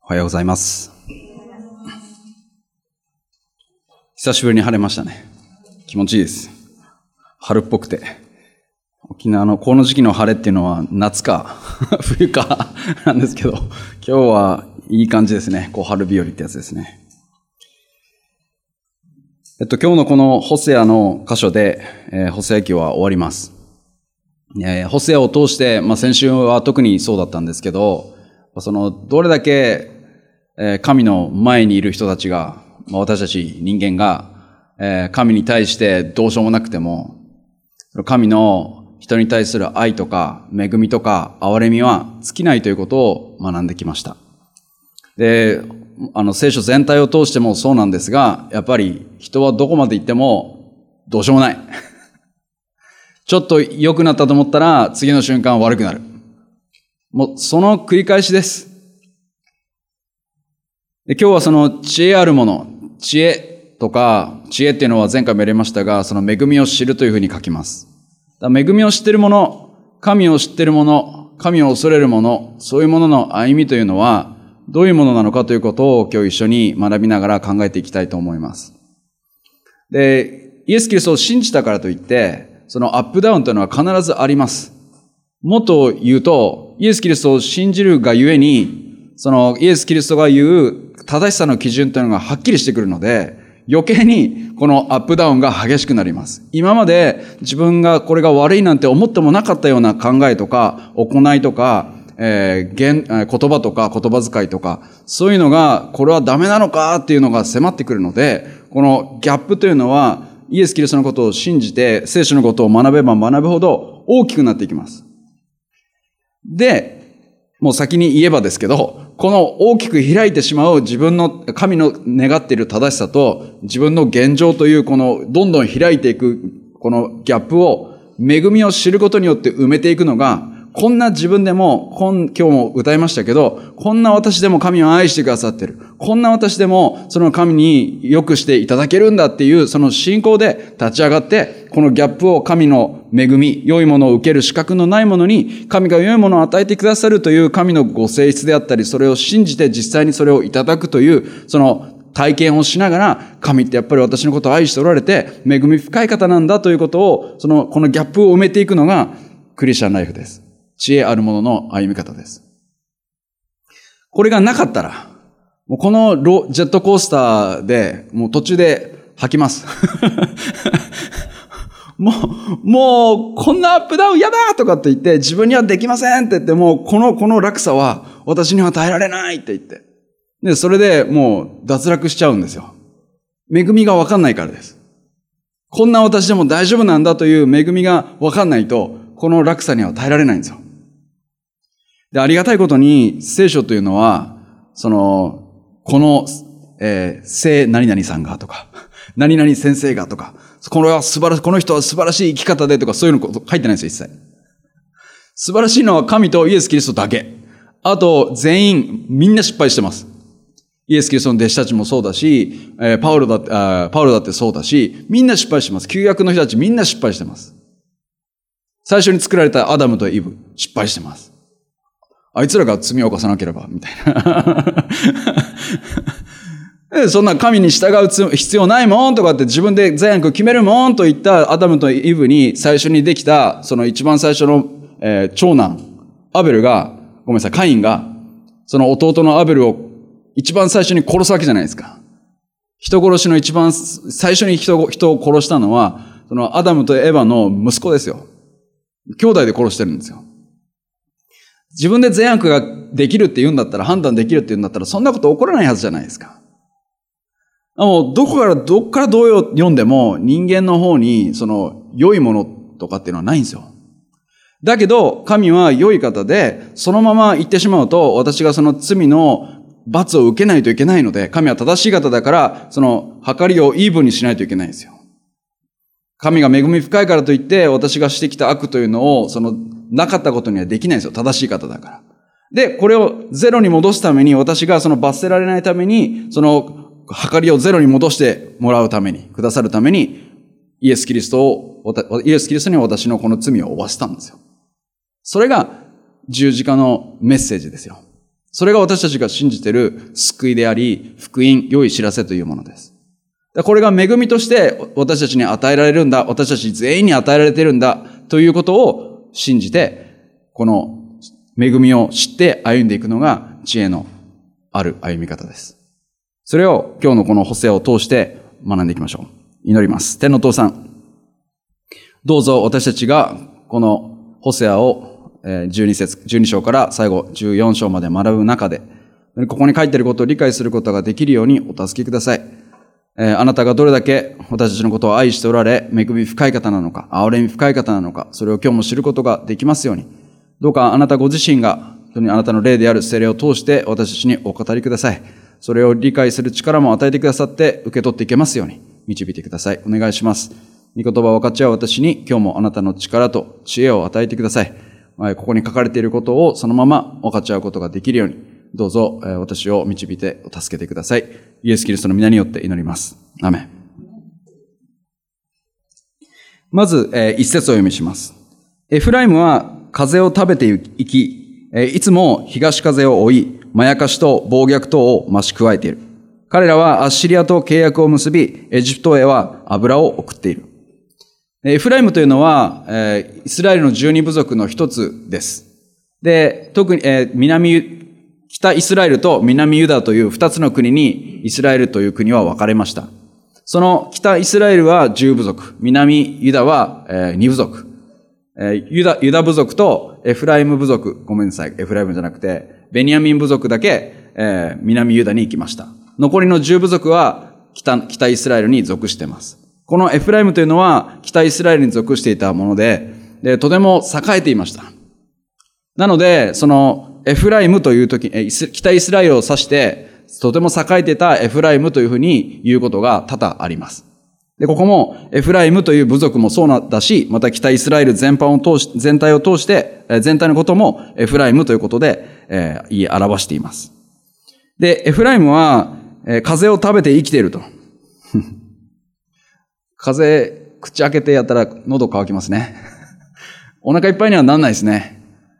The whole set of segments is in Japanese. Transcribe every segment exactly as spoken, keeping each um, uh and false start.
おはようございます。久しぶりに晴れましたね。気持ちいいです。春っぽくて。沖縄のこの時期の晴れっていうのは夏か冬かなんですけど、今日はいい感じですね。こう春日和ってやつですね。えっと今日のこのホセアの箇所で、えー、ホセア記は終わります。えー、ホセアを通して、まあ、先週は特にそうだったんですけど、そのどれだけ神の前にいる人たちが、私たち人間が神に対してどうしようもなくても、神の人に対する愛とか恵みとか憐れみは尽きないということを学んできました。で、あの聖書全体を通してもそうなんですが、やっぱり人はどこまで行ってもどうしようもない。ちょっと良くなったと思ったら次の瞬間悪くなる。もうその繰り返しです。で今日はその知恵あるもの、知恵とか、知恵っていうのは前回もやりましたが、その恵みを知るというふうに書きます。だから恵みを知っているもの、神を知っているもの、神を恐れるもの、そういうものの歩みというのは、どういうものなのかということを今日一緒に学びながら考えていきたいと思います。で、イエス・キリストを信じたからといって、そのアップダウンというのは必ずあります。もっと言うと、イエス・キリストを信じるがゆえに、そのイエス・キリストが言う正しさの基準というのがはっきりしてくるので、余計にこのアップダウンが激しくなります。今まで自分がこれが悪いなんて思ってもなかったような考えとか、行いとか、えー、言言葉とか言葉遣いとか、そういうのがこれはダメなのかっていうのが迫ってくるので、このギャップというのはイエス・キリストのことを信じて聖書のことを学べば学ぶほど大きくなっていきます。で、もう先に言えばですけど、この大きく開いてしまう自分の神の願っている正しさと自分の現状というこのどんどん開いていくこのギャップを恵みを知ることによって埋めていくのが、こんな自分でも今日も歌いましたけど、こんな私でも神を愛してくださってる、こんな私でもその神に良くしていただけるんだっていうその信仰で立ち上がって、このギャップを神の恵み、良いものを受ける資格のないものに神が良いものを与えてくださるという神のご性質であったり、それを信じて実際にそれをいただくというその体験をしながら、神ってやっぱり私のことを愛しておられて恵み深い方なんだということを、そのこのギャップを埋めていくのがクリスチャンライフです。知恵あるものの歩み方です。これがなかったら、もうこのジェットコースターでもう途中で吐きます。もう、もうこんなアップダウンやだとかって言って自分にはできませんって言って、もうこの、この落差は私には耐えられないって言って。で、それでもう脱落しちゃうんですよ。恵みがわかんないからです。こんな私でも大丈夫なんだという恵みがわかんないと、この落差には耐えられないんですよ。で、ありがたいことに聖書というのは、その、この、えー、聖何々さんがとか、何々先生がとか、これは素晴らしい、この人は素晴らしい生き方でとか、そういうの書いてないんですよ、一切。素晴らしいのは神とイエス・キリストだけ。あと、全員、みんな失敗してます。イエス・キリストの弟子たちもそうだし、えー、パウロだって、あ、パウロだってそうだし、みんな失敗してます。旧約の人たちみんな失敗してます。最初に作られたアダムとイブ、失敗してます。あいつらが罪を犯さなければ、みたいな。そんな神に従う必要ないもんとかって自分で善悪決めるもんと言ったアダムとイブに最初にできた、その一番最初の、えー、長男、アベルが、ごめんなさい、カインが、その弟のアベルを一番最初に殺すわけじゃないですか。人殺しの一番最初に人、人を殺したのは、そのアダムとエヴァの息子ですよ。兄弟で殺してるんですよ。自分で善悪ができるって言うんだったら、判断できるって言うんだったら、そんなこと起こらないはずじゃないですか。もう、どこから、どこからどう読んでも、人間の方に、その、良いものとかっていうのはないんですよ。だけど、神は良い方で、そのまま言ってしまうと、私がその罪の罰を受けないといけないので、神は正しい方だから、その、計りをイーブンにしないといけないんですよ。神が恵み深いからといって、私がしてきた悪というのを、その、なかったことにはできないんですよ。正しい方だから。で、これをゼロに戻すために、私がその罰せられないために、その、計りをゼロに戻してもらうために、くださるために、イエス・キリストを、イエス・キリストに私のこの罪を負わせたんですよ。それが十字架のメッセージですよ。 それが私たちが信じている救いであり、福音、良い知らせというものです。これが恵みとして私たちに与えられるんだ、私たち全員に与えられているんだということを信じて、この恵みを知って歩んでいくのが知恵のある歩み方です。それを今日のこのホセアを通して学んでいきましょう。祈ります。天のお父さん、どうぞ私たちがこのホセアをじゅうに節、じゅうに章から最後じゅうよん章まで学ぶ中で、ここに書いていることを理解することができるようにお助けください。あなたがどれだけ私たちのことを愛しておられ、恵み深い方なのか、憐れみ深い方なのか、それを今日も知ることができますように、どうかあなたご自身が、本当にあなたの霊である聖霊を通して私たちにお語りください。それを理解する力も与えてくださって受け取っていけますように導いてください。お願いします。御言葉を分かち合う私に今日もあなたの力と知恵を与えてください。ここに書かれていることをそのまま分かち合うことができるように、どうぞ私を導いて助けてください。イエス・キリストの皆によって祈ります。アーメン。まず、一節を読みします。エフライムは風を食べていき、いつも東風を追い、まやかしと暴虐等を増し加えている。彼らはアッシリアと契約を結び、エジプトへは油を送っている。エフライムというのは、イスラエルの十二部族の一つです。で、特に、南、北イスラエルと南ユダという二つの国にイスラエルという国は分かれました。その北イスラエルは十部族、南ユダは二部族。ユダ、ユダ部族とエフライム部族、ごめんなさい、エフライムじゃなくて、ベニヤミン部族だけ、えー、南ユダに行きました。残りの十部族は北、北イスラエルに属しています。このエフライムというのは北イスラエルに属していたもので、で、とても栄えていました。なので、そのエフライムというとき、北イスラエルを指して、とても栄えていたエフライムというふうに言うことが多々あります。で、ここもエフライムという部族もそうなんだし、また北イスラエル全般を通し、全体を通して、全体のこともエフライムということで、えー、言い表しています。で、エフライムは、えー、風を食べて生きていると。風、口開けてやったら喉乾きますね。お腹いっぱいにはなんないですね。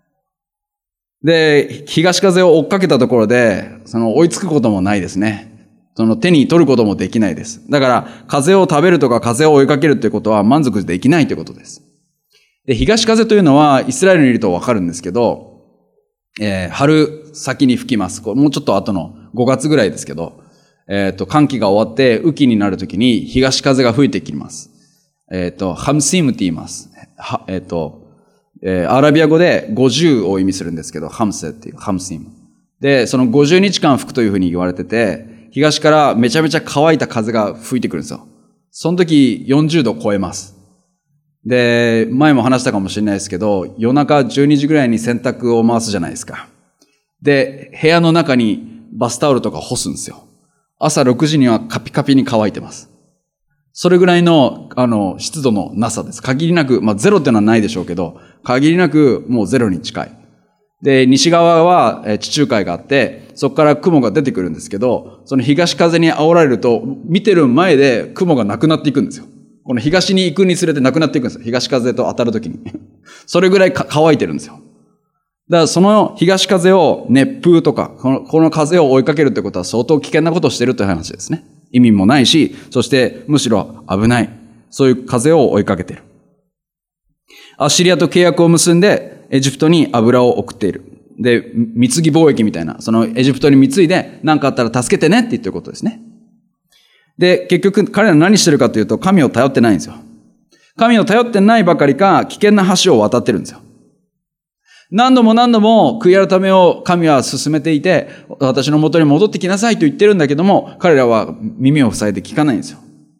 で、東風を追っかけたところで、その追いつくこともないですね。その手に取ることもできないです。だから、風を食べるとか風を追いかけるってことは満足できないということです。で、東風というのはイスラエルにいるとわかるんですけど、えー、春先に吹きます。これもうちょっと後のごがつぐらいですけど、えっと、寒気が終わって雨季になるときに東風が吹いてきます。えっと、ハムシームって言います。はえっと、えー、アラビア語でごじゅうを意味するんですけど、ハムセっていう、ハムシーム。で、そのごじゅうにちかん吹くというふうに言われてて、東からめちゃめちゃ乾いた風が吹いてくるんですよ。その時よんじゅうど超えます。で、前も話したかもしれないですけど、夜中じゅうにじぐらいに洗濯を回すじゃないですか。で、部屋の中にバスタオルとか干すんですよ。朝ろくじにはカピカピに乾いてます。それぐらいの、あの、湿度のなさです。限りなく、まあゼロっていうのはないでしょうけど、限りなくもうゼロに近い。で、西側は地中海があって、そこから雲が出てくるんですけど、その東風に煽られると、見てる前で雲がなくなっていくんですよ。この東に行くにつれてなくなっていくんですよ。東風と当たるときに。それぐらいか乾いてるんですよ。だからその東風を熱風とか、この、この風を追いかけるってことは相当危険なことをしてるという話ですね。意味もないし、そしてむしろ危ない。そういう風を追いかけている。アッシリアと契約を結んで、エジプトに油を送っている。で、貢ぎ貿易みたいな、そのエジプトに貢いで、何かあったら助けてねって言ってることですね。で、結局彼ら何してるかというと、神を頼ってないんですよ。神を頼ってないばかりか、危険な橋を渡ってるんですよ。何度も何度も悔い改めを神は進めていて、私の元に戻ってきなさいと言ってるんだけども、彼らは耳を塞いで聞かないんですよ。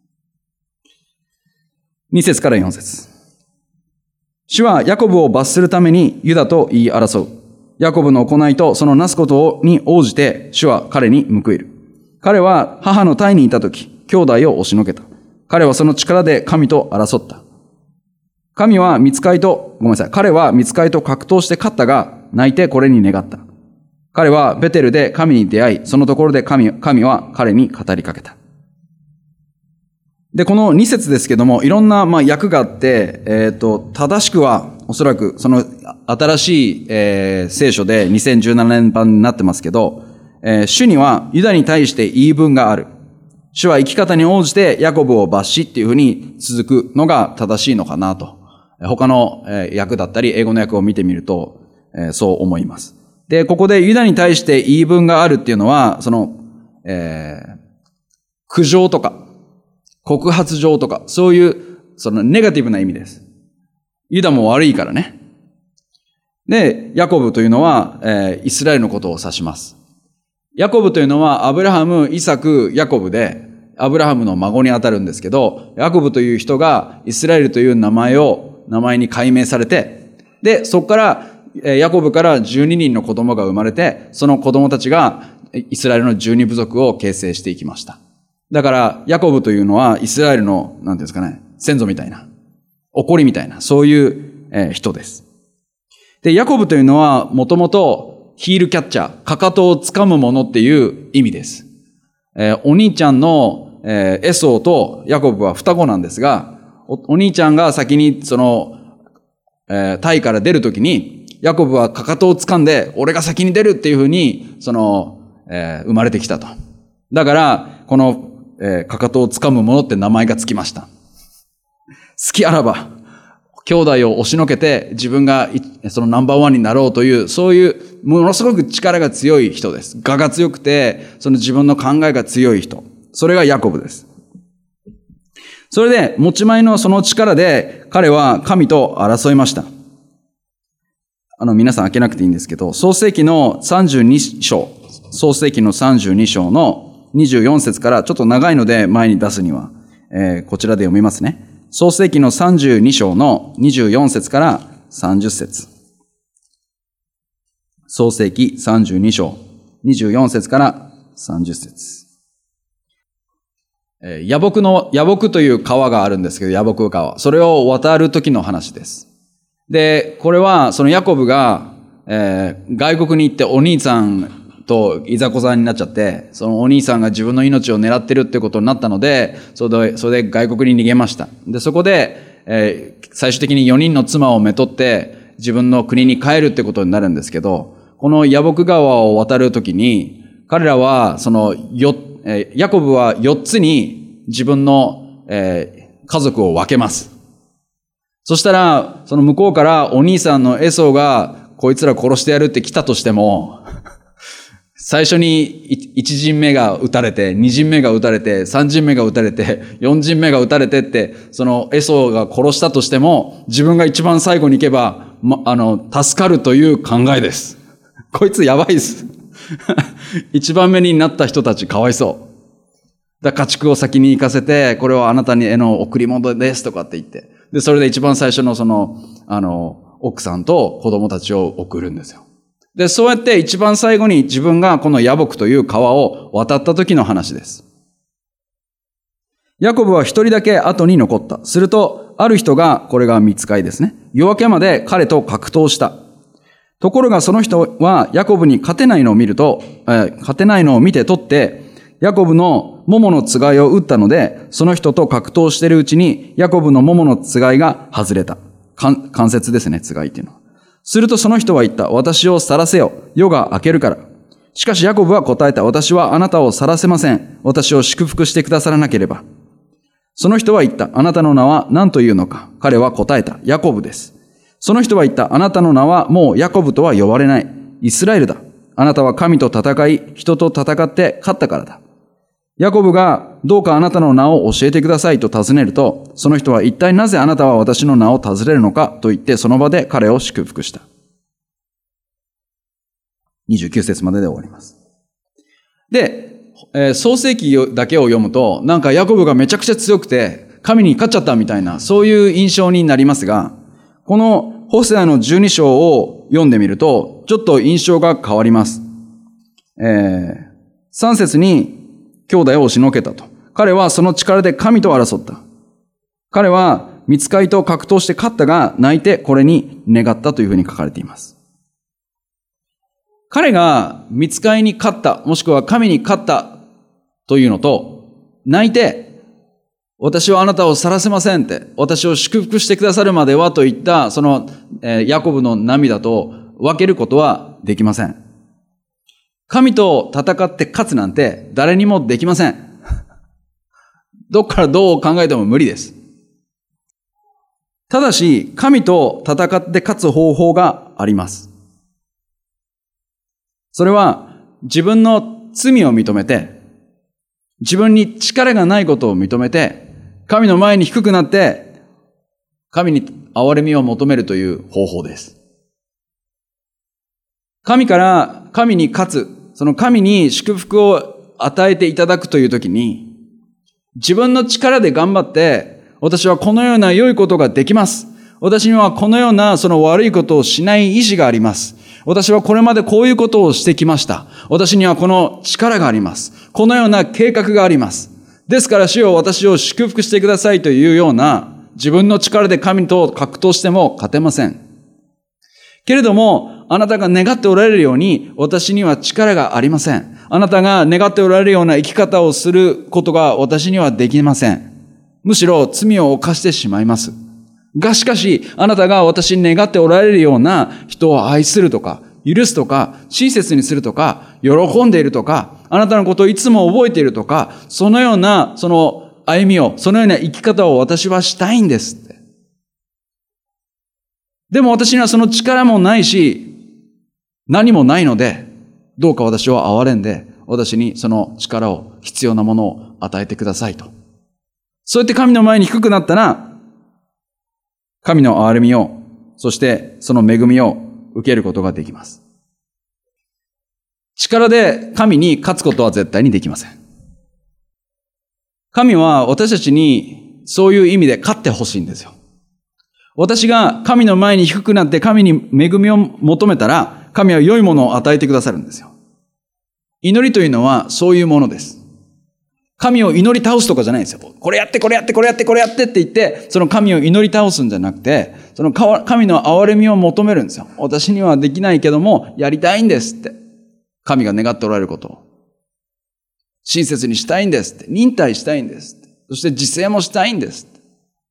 に節からよん節。主はヤコブを罰するためにユダと言い争う。ヤコブの行いとそのなすことに応じて主は彼に報いる。彼は母の胎にいたとき、兄弟を押しのけた。彼はその力で神と争った。神は御使いと、ごめんなさい。彼は御使いと格闘して勝ったが、泣いてこれに願った。彼はベテルで神に出会い、そのところで神、神は彼に語りかけた。で、このに節ですけども、いろんな、まあ、訳があって、えっと、正しくは、 おそらくその新しい、えー、聖書でにせんじゅうななねん版になってますけど、えー、主にはユダに対して言い分がある。主は生き方に応じてヤコブを罰しっていうふうに続くのが正しいのかなと。他の訳だったり英語の訳を見てみると、えー、そう思います。で、ここでユダに対して言い分があるっていうのは、その、えー、苦情とか、告発状とか、そういう、そのネガティブな意味です。ユダも悪いからね。で、ヤコブというのは、えー、イスラエルのことを指します。ヤコブというのはアブラハム、イサク、ヤコブで、アブラハムの孫にあたるんですけど、ヤコブという人がイスラエルという名前を、名前に改名されて、で、そこから、ヤコブからじゅうににんの子供が生まれて、その子供たちがイスラエルのじゅうに部族を形成していきました。だから、ヤコブというのはイスラエルの、なんていうんですかね、先祖みたいな、起こりみたいな、そういう、えー、人です。で、ヤコブというのは、もともと、ヒールキャッチャー、かかとを掴むものっていう意味です。えー、お兄ちゃんの、えー、エソーとヤコブは双子なんですが、お、お兄ちゃんが先にその、えー、タイから出るときに、ヤコブはかかとを掴んで、俺が先に出るっていうふうに、その、えー、生まれてきたと。だから、この、えー、かかとを掴むものって名前がつきました。好きあらば、兄弟を押しのけて自分がそのナンバーワンになろうという、そういうものすごく力が強い人です。我が強くて、その自分の考えが強い人。それがヤコブです。それで、持ち前のその力で、彼は神と争いました。あの、皆さん開けなくていいんですけど、創世記のさんじゅうに章、創世記のさんじゅうに章のにじゅうよん節からちょっと長いので前に出すには、えー、こちらで読みますね。創世記のさんじゅうに章のにじゅうよん節からさんじゅう節。創世記さんじゅうに章にじゅうよん節からさんじゅう節。えー、ヤボクの、ヤボクという川があるんですけど、ヤボク川。それを渡る時の話です。で、これはそのヤコブが、えー、外国に行ってお兄さんといざこざになっちゃって、そのお兄さんが自分の命を狙ってるってことになったので、それで、それで外国に逃げました。で、そこで、えー、最終的によにんの妻をめとって自分の国に帰るってことになるんですけど、このヤボク川を渡るときに、彼らは、その、よ、えー、ヤコブはよっつに自分の、えー、家族を分けます。そしたら、その向こうからお兄さんのエソーが、こいつら殺してやるって来たとしても、最初に一陣目が撃たれて、二陣目が撃たれて、三陣目が撃たれて、四陣目が撃たれてって、そのエソーが殺したとしても、自分が一番最後に行けば、ま、あの、助かるという考えです。こいつやばいです。一番目になった人たちかわいそう。だから家畜を先に行かせて、これはあなたにへの贈り物ですとかって言って。で、それで一番最初のその、あの、奥さんと子供たちを送るんですよ。で、そうやって一番最後に自分がこのヤボクという川を渡った時の話です。ヤコブは一人だけ後に残った。すると、ある人が、これが見つかいですね。夜明けまで彼と格闘した。ところがその人はヤコブに勝てないのを見ると、えー、勝てないのを見て取って、ヤコブの桃のつがいを打ったので、その人と格闘しているうちに、ヤコブの桃のつがいが外れた。関節ですね、つがいっていうのは。するとその人は言った。私を去らせよ。夜が明けるから。しかしヤコブは答えた。私はあなたを去らせません。私を祝福してくださらなければ。その人は言った。あなたの名は何というのか。彼は答えた。ヤコブです。その人は言った。あなたの名はもうヤコブとは呼ばれない。イスラエルだ。あなたは神と戦い、人と戦って勝ったからだ。ヤコブがどうかあなたの名を教えてくださいと尋ねると、その人は一体なぜあなたは私の名を尋ねるのかと言ってその場で彼を祝福した。にじゅうきゅう節までで終わります。で、えー、創世記だけを読むと、なんかヤコブがめちゃくちゃ強くて、神に勝っちゃったみたいな、そういう印象になりますが、このホセアのじゅうに章を読んでみると、ちょっと印象が変わります。えー、さん節に、兄弟を押しのけたと。彼はその力で神と争った。彼は御使いと格闘して勝ったが泣いてこれに願ったというふうに書かれています。彼が御使いに勝った、もしくは神に勝ったというのと、泣いて私はあなたを去らせませんって、私を祝福してくださるまではといった、その、えー、ヤコブの涙と分けることはできません。神と戦って勝つなんて誰にもできません。どっからどう考えても無理です。ただし、神と戦って勝つ方法があります。それは、自分の罪を認めて、自分に力がないことを認めて、神の前に低くなって、神に憐れみを求めるという方法です。神から、神に勝つ、その神に祝福を与えていただくというときに、自分の力で頑張って、私はこのような良いことができます。私にはこのようなその悪いことをしない意志があります。私はこれまでこういうことをしてきました。私にはこの力があります。このような計画があります。ですから主よ、私を祝福してくださいというような自分の力で神と格闘しても勝てません。けれども、あなたが願っておられるように私には力がありません。あなたが願っておられるような生き方をすることが私にはできません。むしろ罪を犯してしまいます。がしかし、あなたが私に願っておられるような人を愛するとか、許すとか、親切にするとか、喜んでいるとか、あなたのことをいつも覚えているとか、そのような、その歩みを、そのような生き方を私はしたいんですって。でも私にはその力もないし、何もないので、どうか私を憐れんで、私にその力を、必要なものを与えてくださいと。そうやって神の前に低くなったら、神の憐れみを、そしてその恵みを受けることができます。力で神に勝つことは絶対にできません。神は私たちにそういう意味で勝ってほしいんですよ。私が神の前に低くなって神に恵みを求めたら、神は良いものを与えてくださるんですよ。祈りというのはそういうものです。神を祈り倒すとかじゃないんですよ。これやって、これやって、これやって、これやってって言って、その神を祈り倒すんじゃなくて、その神の憐れみを求めるんですよ。私にはできないけども、やりたいんですって。神が願っておられることを。親切にしたいんですって。忍耐したいんですって。そして自制もしたいんですって。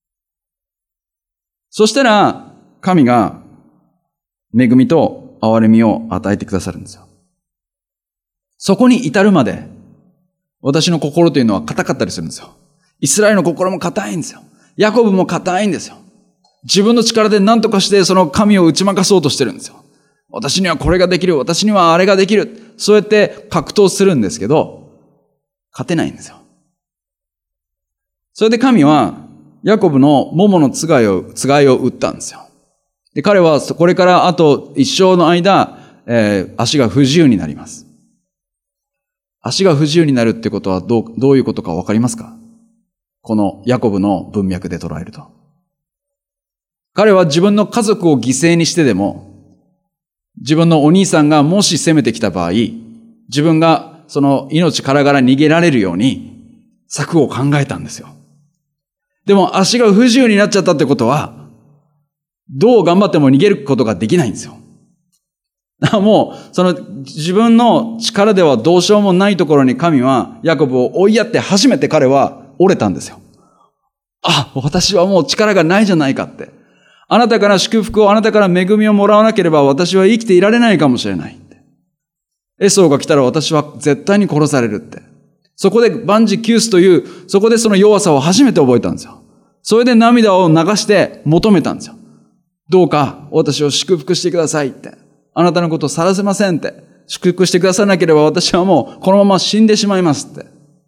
そしたら、神が恵みと憐れみを与えてくださるんですよ。そこに至るまで、私の心というのは硬かったりするんですよ。イスラエルの心も硬いんですよ。ヤコブも硬いんですよ。自分の力で何とかしてその神を打ち負かそうとしてるんですよ。私にはこれができる。私にはあれができる。そうやって格闘するんですけど、勝てないんですよ。それで神は、ヤコブの桃のつがいを、つがいを打ったんですよ。で、彼はこれからあと一生の間、えー、足が不自由になります。足が不自由になるってことはどう、どういうことかわかりますか？このヤコブの文脈で捉えると。彼は自分の家族を犠牲にしてでも、自分のお兄さんがもし攻めてきた場合、自分がその命からがら逃げられるように策を考えたんですよ。でも足が不自由になっちゃったってことは、どう頑張っても逃げることができないんですよ。もう、その自分の力ではどうしようもないところに神はヤコブを追いやって初めて彼は折れたんですよ。あ、私はもう力がないじゃないかって。あなたから祝福を、あなたから恵みをもらわなければ私は生きていられないかもしれないって。エソーが来たら私は絶対に殺されるって。そこで万事休すという、そこでその弱さを初めて覚えたんですよ。それで涙を流して求めたんですよ。どうか私を祝福してくださいって。あなたのことを去らせませんって。祝福してくださらなければ私はもうこのまま死んでしまいますって。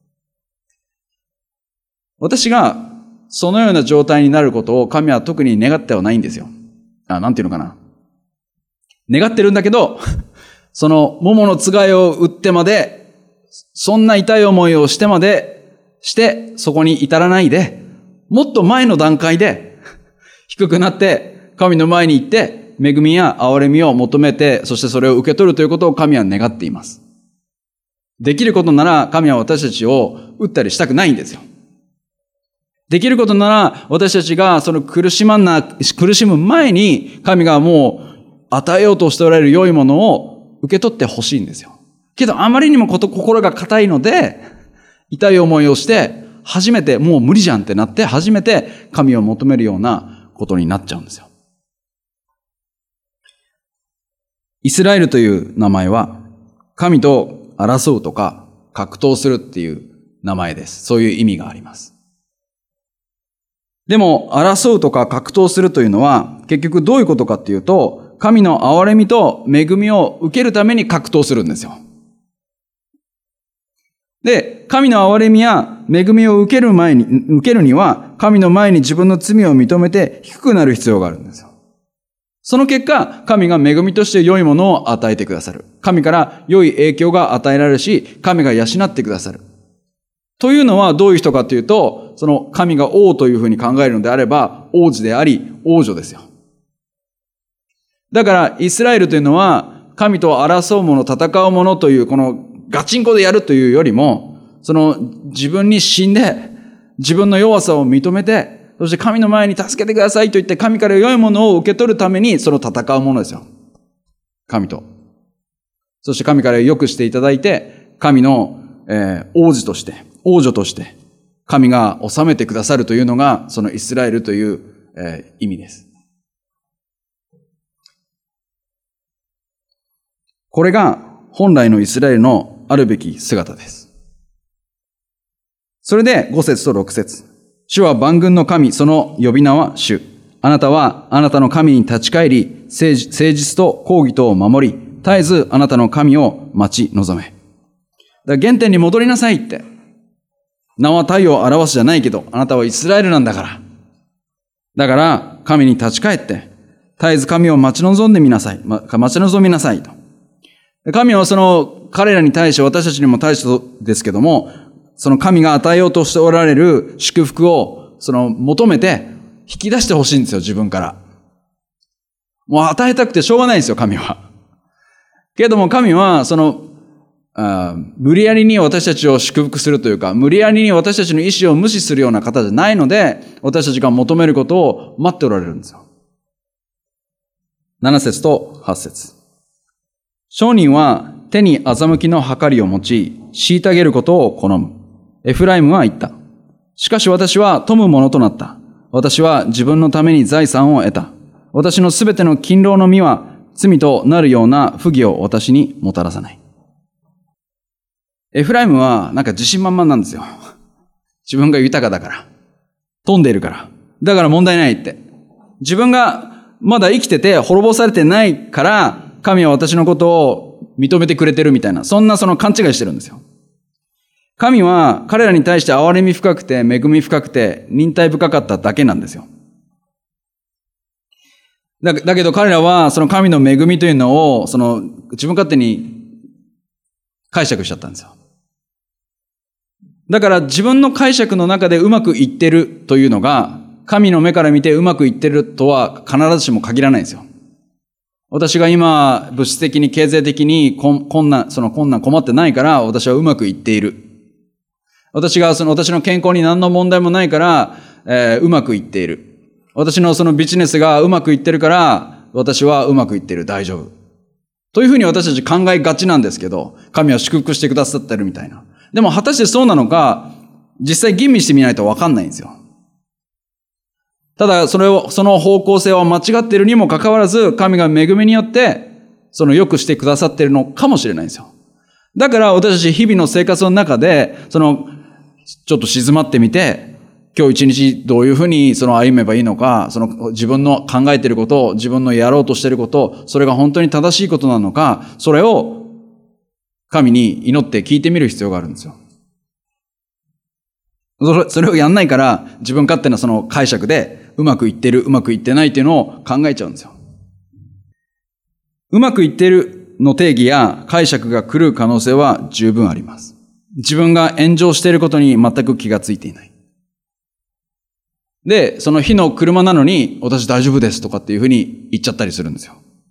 私がそのような状態になることを神は特に願ってはないんですよ。あ、なんていうのかな。願ってるんだけど、その桃のつがいを打ってまで、そんな痛い思いをしてまでして、そこに至らないで、もっと前の段階で低くなって神の前に行って、恵みや憐れみを求めて、そしてそれを受け取るということを神は願っています。できることなら神は私たちを打ったりしたくないんですよ。できることなら私たちがその苦しまな、苦しむ前に神がもう与えようとしておられる良いものを受け取ってほしいんですよ。けどあまりにも心が硬いので、痛い思いをして初めてもう無理じゃんってなって初めて神を求めるようなことになっちゃうんですよ。イスラエルという名前は神と争うとか格闘するっていう名前です。そういう意味があります。でも争うとか格闘するというのは結局どういうことかっていうと、神の憐れみと恵みを受けるために格闘するんですよ。で、神の憐れみや恵みを受ける前に、受けるには、神の前に自分の罪を認めて低くなる必要があるんですよ。その結果、神が恵みとして良いものを与えてくださる。神から良い影響が与えられるし、神が養ってくださる。というのはどういう人かというと、その神が王というふうに考えるのであれば、王子であり、王女ですよ。だから、イスラエルというのは、神と争う者、戦う者という、このガチンコでやるというよりも、その自分に死んで、自分の弱さを認めて、そして神の前に助けてくださいと言って神から良いものを受け取るためにその戦うものですよ。神と。そして神から良くしていただいて、神の、えー、王子として、王女として、神が治めてくださるというのが、そのイスラエルという、えー、意味です。これが本来のイスラエルのあるべき姿です。それでご節とろく節。主は万軍の神、その呼び名は主。あなたはあなたの神に立ち返り、誠実と公義とを守り、絶えずあなたの神を待ち望め。だから原点に戻りなさいって。名は太陽を表すじゃないけど、あなたはイスラエルなんだから。だから神に立ち返って、絶えず神を待ち望んでみなさい。ま、待ち望みなさいと。神はその彼らに対して、私たちにも対してですけども、その神が与えようとしておられる祝福をその求めて引き出してほしいんですよ、自分から。もう与えたくてしょうがないんですよ、神は。けれども神はそのあ無理やりに私たちを祝福するというか、無理やりに私たちの意思を無視するような方じゃないので、私たちが求めることを待っておられるんですよ。なな節とはち節。商人は手に欺きの計りを用い、虐げることを好む。エフライムは言った。しかし私は富むものとなった。私は自分のために財産を得た。私のすべての勤労の実は罪となるような不義を私にもたらさない。エフライムはなんか自信満々なんですよ。自分が豊かだから。富んでいるから。だから問題ないって。自分がまだ生きてて滅ぼされてないから、神は私のことを認めてくれてるみたいな、そんなその勘違いしてるんですよ。神は彼らに対して憐れみ深くて、恵み深くて、忍耐深かっただけなんですよ。だ、だけど彼らはその神の恵みというのを、その自分勝手に解釈しちゃったんですよ。だから自分の解釈の中でうまくいってるというのが、神の目から見てうまくいってるとは必ずしも限らないんですよ。私が今、物質的に経済的に困難、その困難困ってないから私はうまくいっている。私がその私の健康に何の問題もないから、えー、うまくいっている。私のそのビジネスがうまくいってるから私はうまくいってる。大丈夫。というふうに私たち考えがちなんですけど、神は祝福してくださってるみたいな。でも果たしてそうなのか、実際吟味してみないとわかんないんですよ。ただ、それを、その方向性は間違っているにもかかわらず、神が恵みによって、その良くしてくださっているのかもしれないんですよ。だから私たち日々の生活の中で、その、ちょっと静まってみて、今日一日どういうふうにその歩めばいいのか、その自分の考えていることを、自分のやろうとしていることを、それが本当に正しいことなのか、それを神に祈って聞いてみる必要があるんですよ。それ、それをやんないから、自分勝手なその解釈で、うまくいってる、うまくいってないっていうのを考えちゃうんですよ。うまくいってるの定義や解釈が来る可能性は十分あります。自分が炎上していることに全く気がついていない。で、その火の車なのに、私大丈夫ですとかっていうふうに言っちゃったりするんですよ。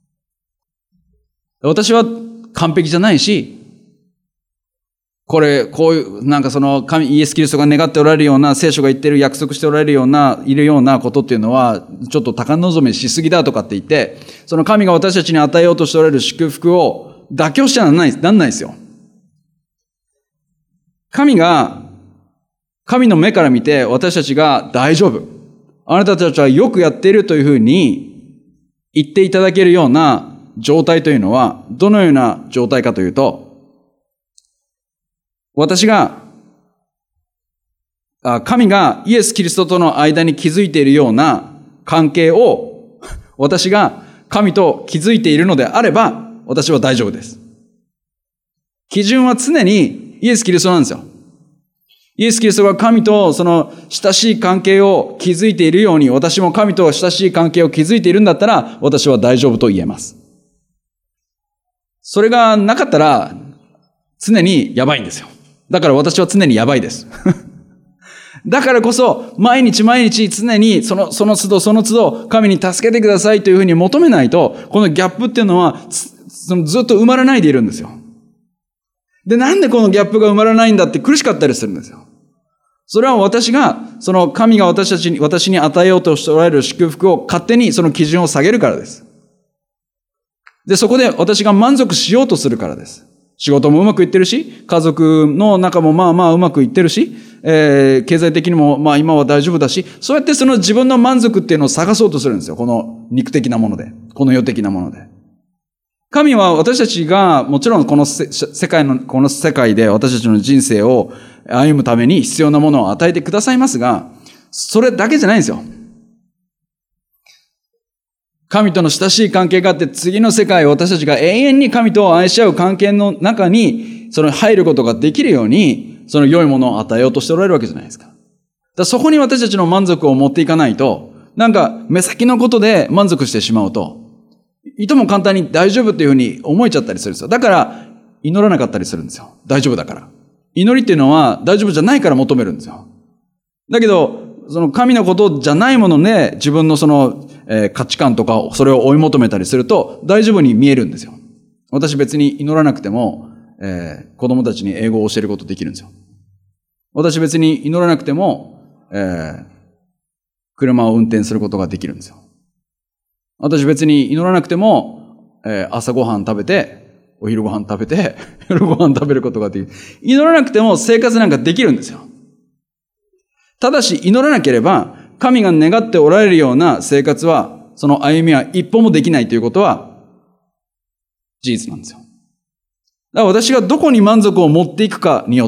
私は完璧じゃないし、これ、こういう、なんかその神、イエス・キリストが願っておられるような、聖書が言ってる、約束しておられるような、いるようなことっていうのは、ちょっと高望みしすぎだとかって言って、その神が私たちに与えようとしておられる祝福を妥協しちゃなんない、なんないですよ。神が神の目から見て私たちが大丈夫。あなたたちはよくやっているというふうに言っていただけるような状態というのはどのような状態かというと、私が、神がイエス・キリストとの間に築いているような関係を私が神と築いているのであれば私は大丈夫です。基準は常にイエス・キリストなんですよ。イエス・キリストが神とその親しい関係を築いているように、私も神と親しい関係を築いているんだったら、私は大丈夫と言えます。それがなかったら、常にやばいんですよ。だから私は常にやばいです。だからこそ、毎日毎日常にその、その都度その都度、神に助けてくださいというふうに求めないと、このギャップっていうのは、そのずっと埋まらないでいるんですよ。で、なんでこのギャップが埋まらないんだって苦しかったりするんですよ。それは私が、その神が私たちに、私に与えようとしておられる祝福を勝手にその基準を下げるからです。で、そこで私が満足しようとするからです。仕事もうまくいってるし、家族の中もまあまあうまくいってるし、えー、経済的にもまあ今は大丈夫だし、そうやってその自分の満足っていうのを探そうとするんですよ。この肉的なもので。この世的なもので。神は私たちがもちろんこの世界の、この世界で私たちの人生を歩むために必要なものを与えてくださいますが、それだけじゃないんですよ。神との親しい関係があって、次の世界を私たちが永遠に神と愛し合う関係の中に、その入ることができるように、その良いものを与えようとしておられるわけじゃないですか。だからそこに私たちの満足を持っていかないと、なんか目先のことで満足してしまうと、いとも簡単に大丈夫っていうふうに思えちゃったりするんですよ。だから祈らなかったりするんですよ。大丈夫だから。祈りっていうのは大丈夫じゃないから求めるんですよ。だけど、その神のことじゃないもので自分のその、えー、価値観とかそれを追い求めたりすると大丈夫に見えるんですよ。私別に祈らなくても、えー、子供たちに英語を教えることできるんですよ。私別に祈らなくても、えー、車を運転することができるんですよ。私別に祈らなくても、えー、朝ごはん食べて、お昼ごはん食べて、夜ごはん食べることができる。祈らなくても生活なんかできるんですよ。ただし祈らなければ、神が願っておられるような生活は、その歩みは一歩もできないということは、事実なんですよ。だから私がどこに満足を持っていくかによって、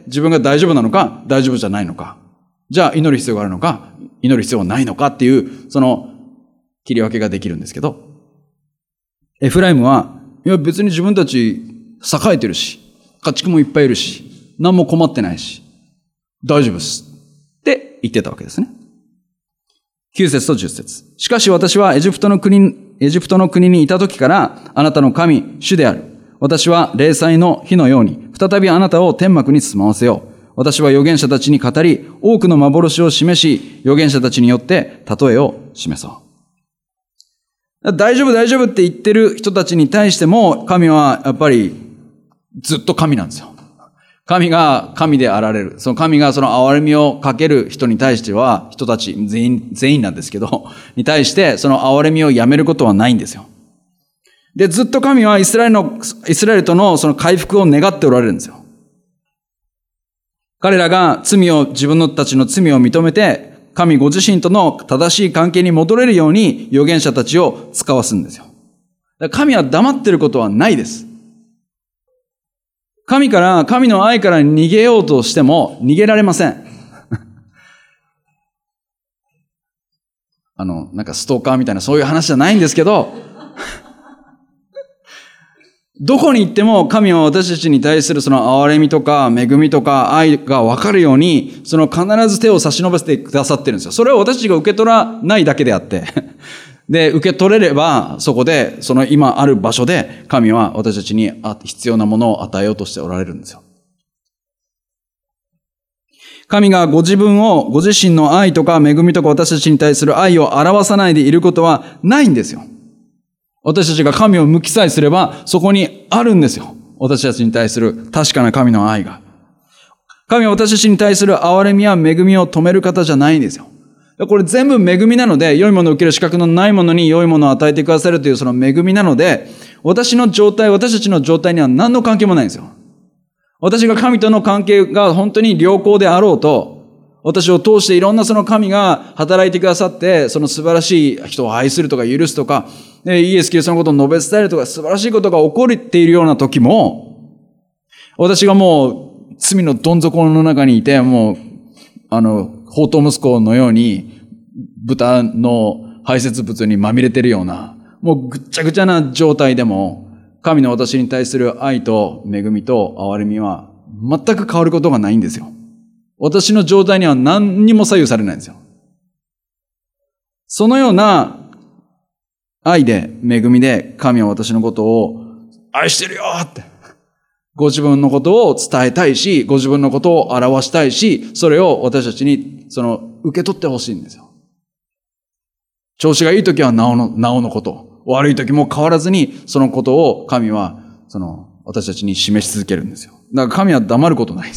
自分が大丈夫なのか、大丈夫じゃないのか、じゃあ祈る必要があるのか、祈る必要はないのかっていう、その切り分けができるんですけど、エフライムは、いや別に自分たち栄えてるし、家畜もいっぱいいるし、何も困ってないし、大丈夫です。って言ってたわけですね。きゅう節とじゅっ節。しかし私はエジプトの国、エジプトの国にいた時から、あなたの神、主である。私は霊祭の火のように、再びあなたを天幕に住まわせよう。私は預言者たちに語り、多くの幻を示し、預言者たちによって例えを示そう。大丈夫大丈夫って言ってる人たちに対しても、神はやっぱりずっと神なんですよ。神が神であられる。その神がその憐れみをかける人に対しては、人たち全員、全員なんですけど、に対してその憐れみをやめることはないんですよ。で、ずっと神はイスラエルの、イスラエルとのその回復を願っておられるんですよ。彼らが罪を、自分たちの罪を認めて、神ご自身との正しい関係に戻れるように預言者たちを使わすんですよ。神は黙ってることはないです。神から、神の愛から逃げようとしても逃げられません。あの、なんかストーカーみたいなそういう話じゃないんですけど、どこに行っても神は私たちに対するその憐れみとか恵みとか愛が分かるように、その必ず手を差し伸べてくださってるんですよ。それを私たちが受け取らないだけであって。で、受け取れれば、そこで、その今ある場所で、神は私たちに必要なものを与えようとしておられるんですよ。神がご自分を、ご自身の愛とか恵みとか私たちに対する愛を表さないでいることはないんですよ。私たちが神を向きさえすれば、そこにあるんですよ。私たちに対する確かな神の愛が。神は私たちに対する憐れみや恵みを止める方じゃないんですよ。これ全部恵みなので、良いものを受ける資格のないものに良いものを与えてくださるというその恵みなので、私の状態、私たちの状態には何の関係もないんですよ。私が神との関係が本当に良好であろうと、 私を通していろんなその神が働いてくださって、その素晴らしい人を愛するとか許すとか、イエス・キリストのことを述べ伝えるとか、素晴らしいことが起こっているような時も、私がもう罪のどん底の中にいて、もう、あの、放蕩息子のように、豚の排泄物にまみれてるような、もうぐっちゃぐちゃな状態でも、神の私に対する愛と恵みと憐れみは全く変わることがないんですよ。私の状態には何にも左右されないんですよ。そのような愛で、恵みで、神は私のことを愛してるよって、ご自分のことを伝えたいし、ご自分のことを表したいし、それを私たちに、その、受け取ってほしいんですよ。調子がいいときはなおの、なおのこと。悪いときも変わらずに、そのことを神は、その、私たちに示し続けるんですよ。だから神は黙ることないです。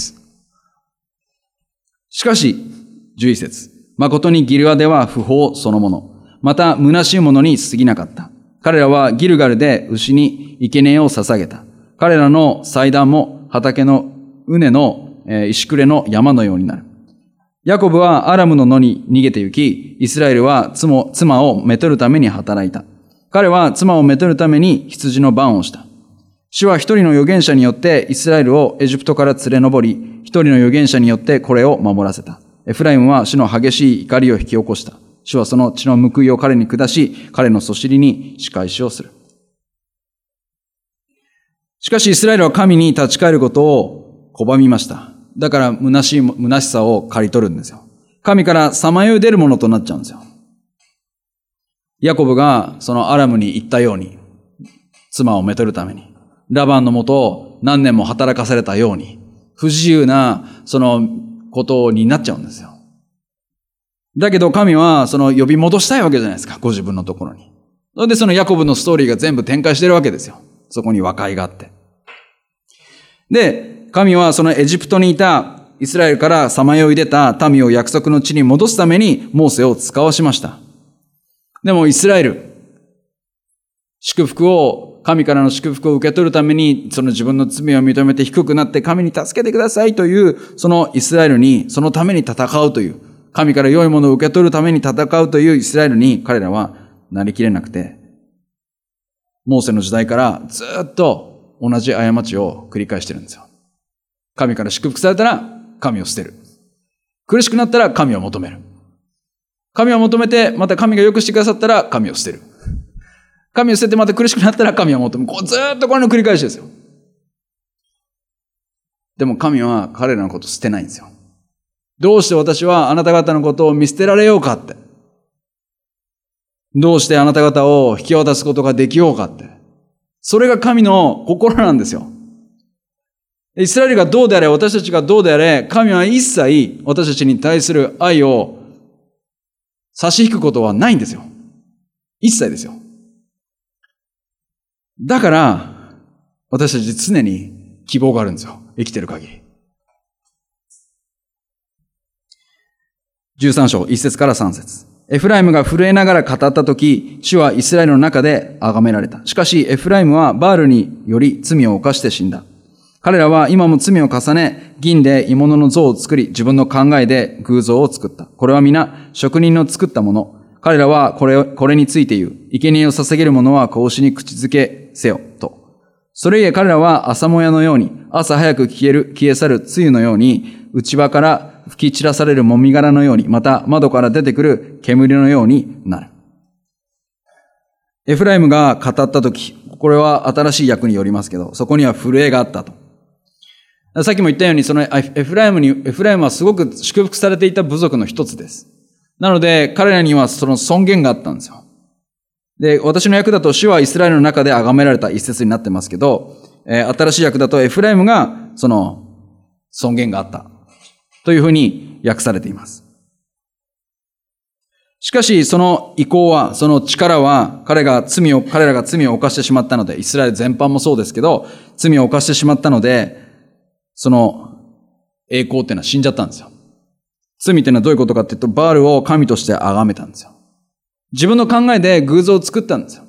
しかし、じゅういっ節。誠にギルアでは不法そのもの。また、虚しいものに過ぎなかった。彼らはギルガルで牛に生贄を捧げた。彼らの祭壇も畑の畝の石暮れの山のようになる。ヤコブはアラムの野に逃げて行き、イスラエルは妻をめとるために働いた。彼は妻をめとるために羊の番をした。主は一人の預言者によってイスラエルをエジプトから連れ上り、一人の預言者によってこれを守らせた。エフライムは主の激しい怒りを引き起こした。主はその血の報いを彼に下し、彼のそしりに仕返しをする。しかしイスラエルは神に立ち返ることを拒みました。だから虚しい、虚しさを刈り取るんですよ。神からさまよい出るものとなっちゃうんですよ。ヤコブがそのアラムに行ったように、妻をめとるために、ラバンのもとを何年も働かされたように、不自由なそのことになっちゃうんですよ。だけど神はその呼び戻したいわけじゃないですか、ご自分のところに。それでそのヤコブのストーリーが全部展開してるわけですよ。そこに和解があって。で、神はそのエジプトにいたイスラエルからさまよい出た民を約束の地に戻すためにモーセを使わしました。でもイスラエル、祝福を、神からの祝福を受け取るために、その自分の罪を認めて低くなって神に助けてくださいという、そのイスラエルに、そのために戦うという、神から良いものを受け取るために戦うというイスラエルに彼らはなりきれなくて、モーセの時代からずっと同じ過ちを繰り返してるんですよ。神から祝福されたら神を捨てる。苦しくなったら神を求める。神を求めて、また神が良くしてくださったら神を捨てる。神を捨ててまた苦しくなったら神を求める。こうずっとこれの繰り返しですよ。でも神は彼らのことを捨てないんですよ。どうして私はあなた方のことを見捨てられようかって。どうしてあなた方を引き渡すことができようかって。それが神の心なんですよ。イスラエルがどうであれ、私たちがどうであれ、神は一切私たちに対する愛を差し引くことはないんですよ。一切ですよ。だから、私たち常に希望があるんですよ。生きてる限り。じゅうさん章、いち節からさん節。エフライムが震えながら語ったとき、主はイスラエルの中で崇められた。しかし、エフライムはバールにより罪を犯して死んだ。彼らは今も罪を重ね、銀で鋳物の像を作り、自分の考えで偶像を作った。これは皆、職人の作ったもの。彼らはこれ、これについて言う。生贄を捧げる者は子牛に口づけせよ、と。それゆえ彼らは朝もやのように、朝早く消える、消え去る露のように、内場から吹き散らされるもみ殻のように、また窓から出てくる煙のようになる。エフライムが語ったとき、これは新しい訳によりますけど、そこには震えがあったと。さっきも言ったように、そのエフライムに、エフライムはすごく祝福されていた部族の一つです。なので、彼らにはその尊厳があったんですよ。で、私の訳だと、主はイスラエルの中で崇められた一節になってますけど、えー、新しい訳だと、エフライムが、その、尊厳があった。というふうに訳されています。しかし、その意向は、その力は、彼が罪を、彼らが罪を犯してしまったので、イスラエル全般もそうですけど、罪を犯してしまったので、その栄光っていうのは死んじゃったんですよ。罪っていうのはどういうことかっていうと、バールを神として崇めたんですよ。自分の考えで偶像を作ったんですよ。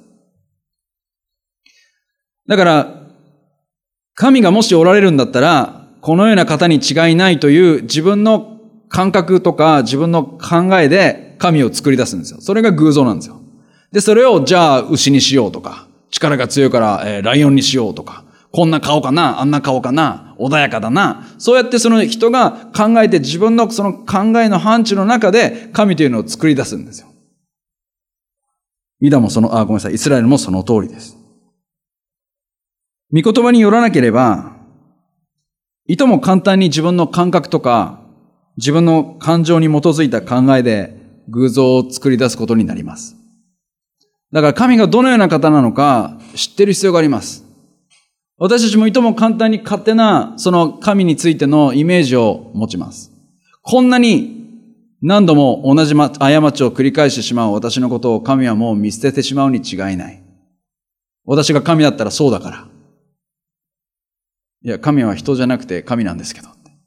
だから、神がもしおられるんだったら、このような方に違いないという自分の感覚とか自分の考えで神を作り出すんですよ。それが偶像なんですよ。で、それをじゃあ牛にしようとか、力が強いから、えー、ライオンにしようとか、こんな顔かな、あんな顔かな、穏やかだな。そうやってその人が考えて自分のその考えの範疇の中で神というのを作り出すんですよ。ユダもその、あ、ごめんなさい、イスラエルもその通りです。御言葉によらなければ、いとも簡単に自分の感覚とか、自分の感情に基づいた考えで偶像を作り出すことになります。だから神がどのような方なのか知っている必要があります。私たちもいとも簡単に勝手なその神についてのイメージを持ちます。こんなに何度も同じ過ちを繰り返してしまう私のことを神はもう見捨ててしまうに違いない。私が神だったらそうだから。いや、神は人じゃなくて神なんですけど。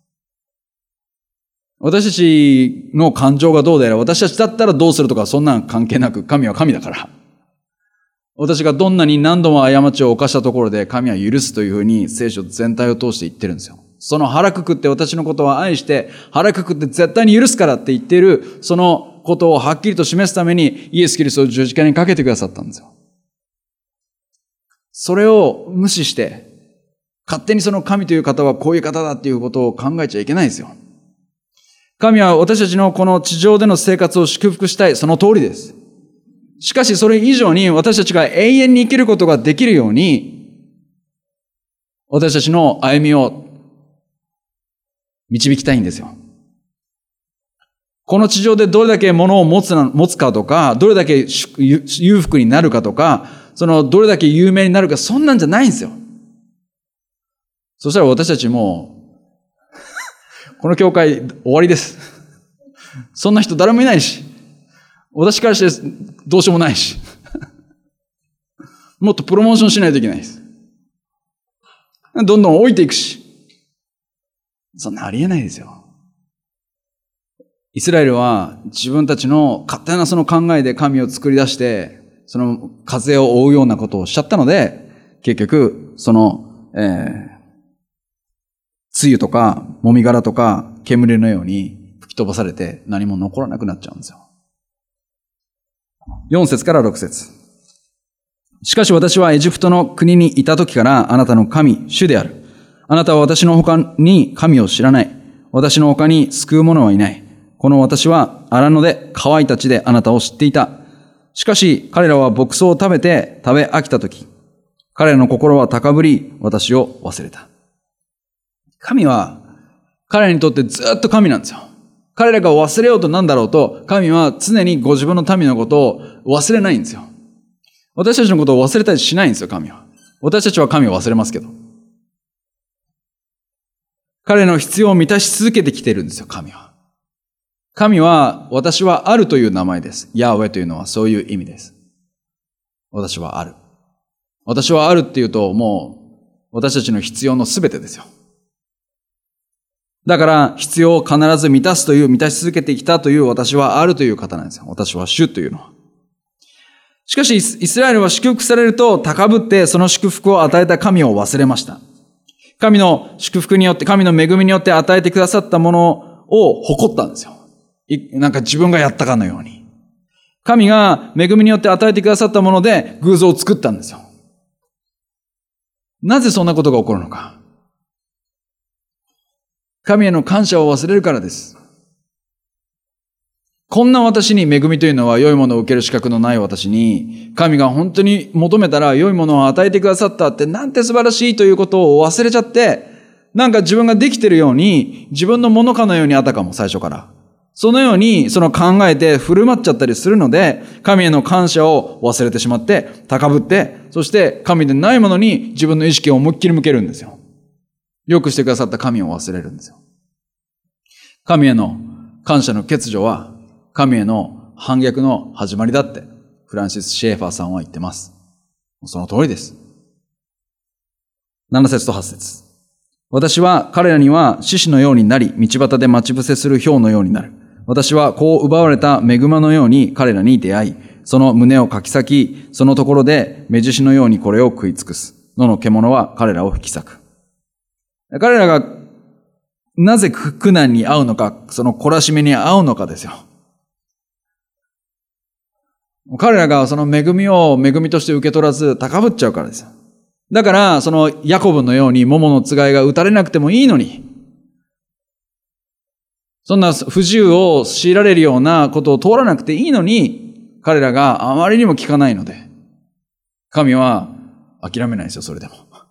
私たちの感情がどうであれ、私たちだったらどうするとかそんなん関係なく神は神だから。私がどんなに何度も過ちを犯したところで神は許すというふうに聖書全体を通して言ってるんですよ。その腹くくって私のことを愛して腹くくって絶対に許すからって言っているそのことをはっきりと示すためにイエス・キリストを十字架にかけてくださったんですよ。それを無視して勝手にその神という方はこういう方だっていうことを考えちゃいけないですよ。神は私たちのこの地上での生活を祝福したい、その通りです。しかしそれ以上に私たちが永遠に生きることができるように、私たちの歩みを導きたいんですよ。この地上でどれだけ物を持つな、持つかとか、どれだけ裕福になるかとか、そのどれだけ有名になるか、そんなんじゃないんですよ。そしたら私たちも、この教会終わりです。そんな人誰もいないし、私からしてどうしようもないし、もっとプロモーションしないといけないです。どんどん老いていくし、そんなありえないですよ。イスラエルは自分たちの勝手なその考えで神を作り出して、その風を追うようなことをしちゃったので、結局、その、えー露とか、もみ殻とか、煙のように吹き飛ばされて何も残らなくなっちゃうんですよ。よん節からろく節。しかし私はエジプトの国にいた時からあなたの神、主である。あなたは私の他に神を知らない。私の他に救う者はいない。この私は荒野で乾いた地であなたを知っていた。しかし彼らは牧草を食べて食べ飽きた時、彼らの心は高ぶり、私を忘れた。神は彼らにとってずっと神なんですよ。彼らが忘れようとなんだろうと、神は常にご自分の民のことを忘れないんですよ。私たちのことを忘れたりしないんですよ、神は。私たちは神を忘れますけど。彼らの必要を満たし続けてきているんですよ、神は。神は、私はあるという名前です。ヤーウェというのはそういう意味です。私はある。私はあるっていうと、もう、私たちの必要のすべてですよ。だから、必要を必ず満たすという、満たし続けてきたという私はあるという方なんですよ。私は主というのは。しかし、イスラエルは祝福されると高ぶってその祝福を与えた神を忘れました。神の祝福によって、神の恵みによって与えてくださったものを誇ったんですよ。なんか自分がやったかのように。神が恵みによって与えてくださったもので偶像を作ったんですよ。なぜそんなことが起こるのか。神への感謝を忘れるからです。こんな私に恵みというのは良いものを受ける資格のない私に、神が本当に求めたら良いものを与えてくださったってなんて素晴らしいということを忘れちゃって、なんか自分ができてるように、自分のものかのようにあたかも最初から。そのようにその考えて振る舞っちゃったりするので、神への感謝を忘れてしまって、高ぶって、そして神でないものに自分の意識を思いっきり向けるんですよ。よくしてくださった神を忘れるんですよ。神への感謝の欠如は、神への反逆の始まりだって、フランシス・シェーファーさんは言ってます。その通りです。なな節とはち節。私は彼らには獅子のようになり、道端で待ち伏せする豹のようになる。私はこう奪われた恵まのように彼らに出会い、その胸をかき裂き、そのところで目獅子のようにこれを食い尽くす。野の獣は彼らを引き裂く。彼らがなぜ苦難に遭うのか、その懲らしめに遭うのかですよ。彼らがその恵みを恵みとして受け取らず高ぶっちゃうからですよ。だから、そのヤコブのように桃のつがいが打たれなくてもいいのに、そんな不自由を強いられるようなことを通らなくていいのに、彼らがあまりにも聞かないので、神は諦めないですよ、それでも。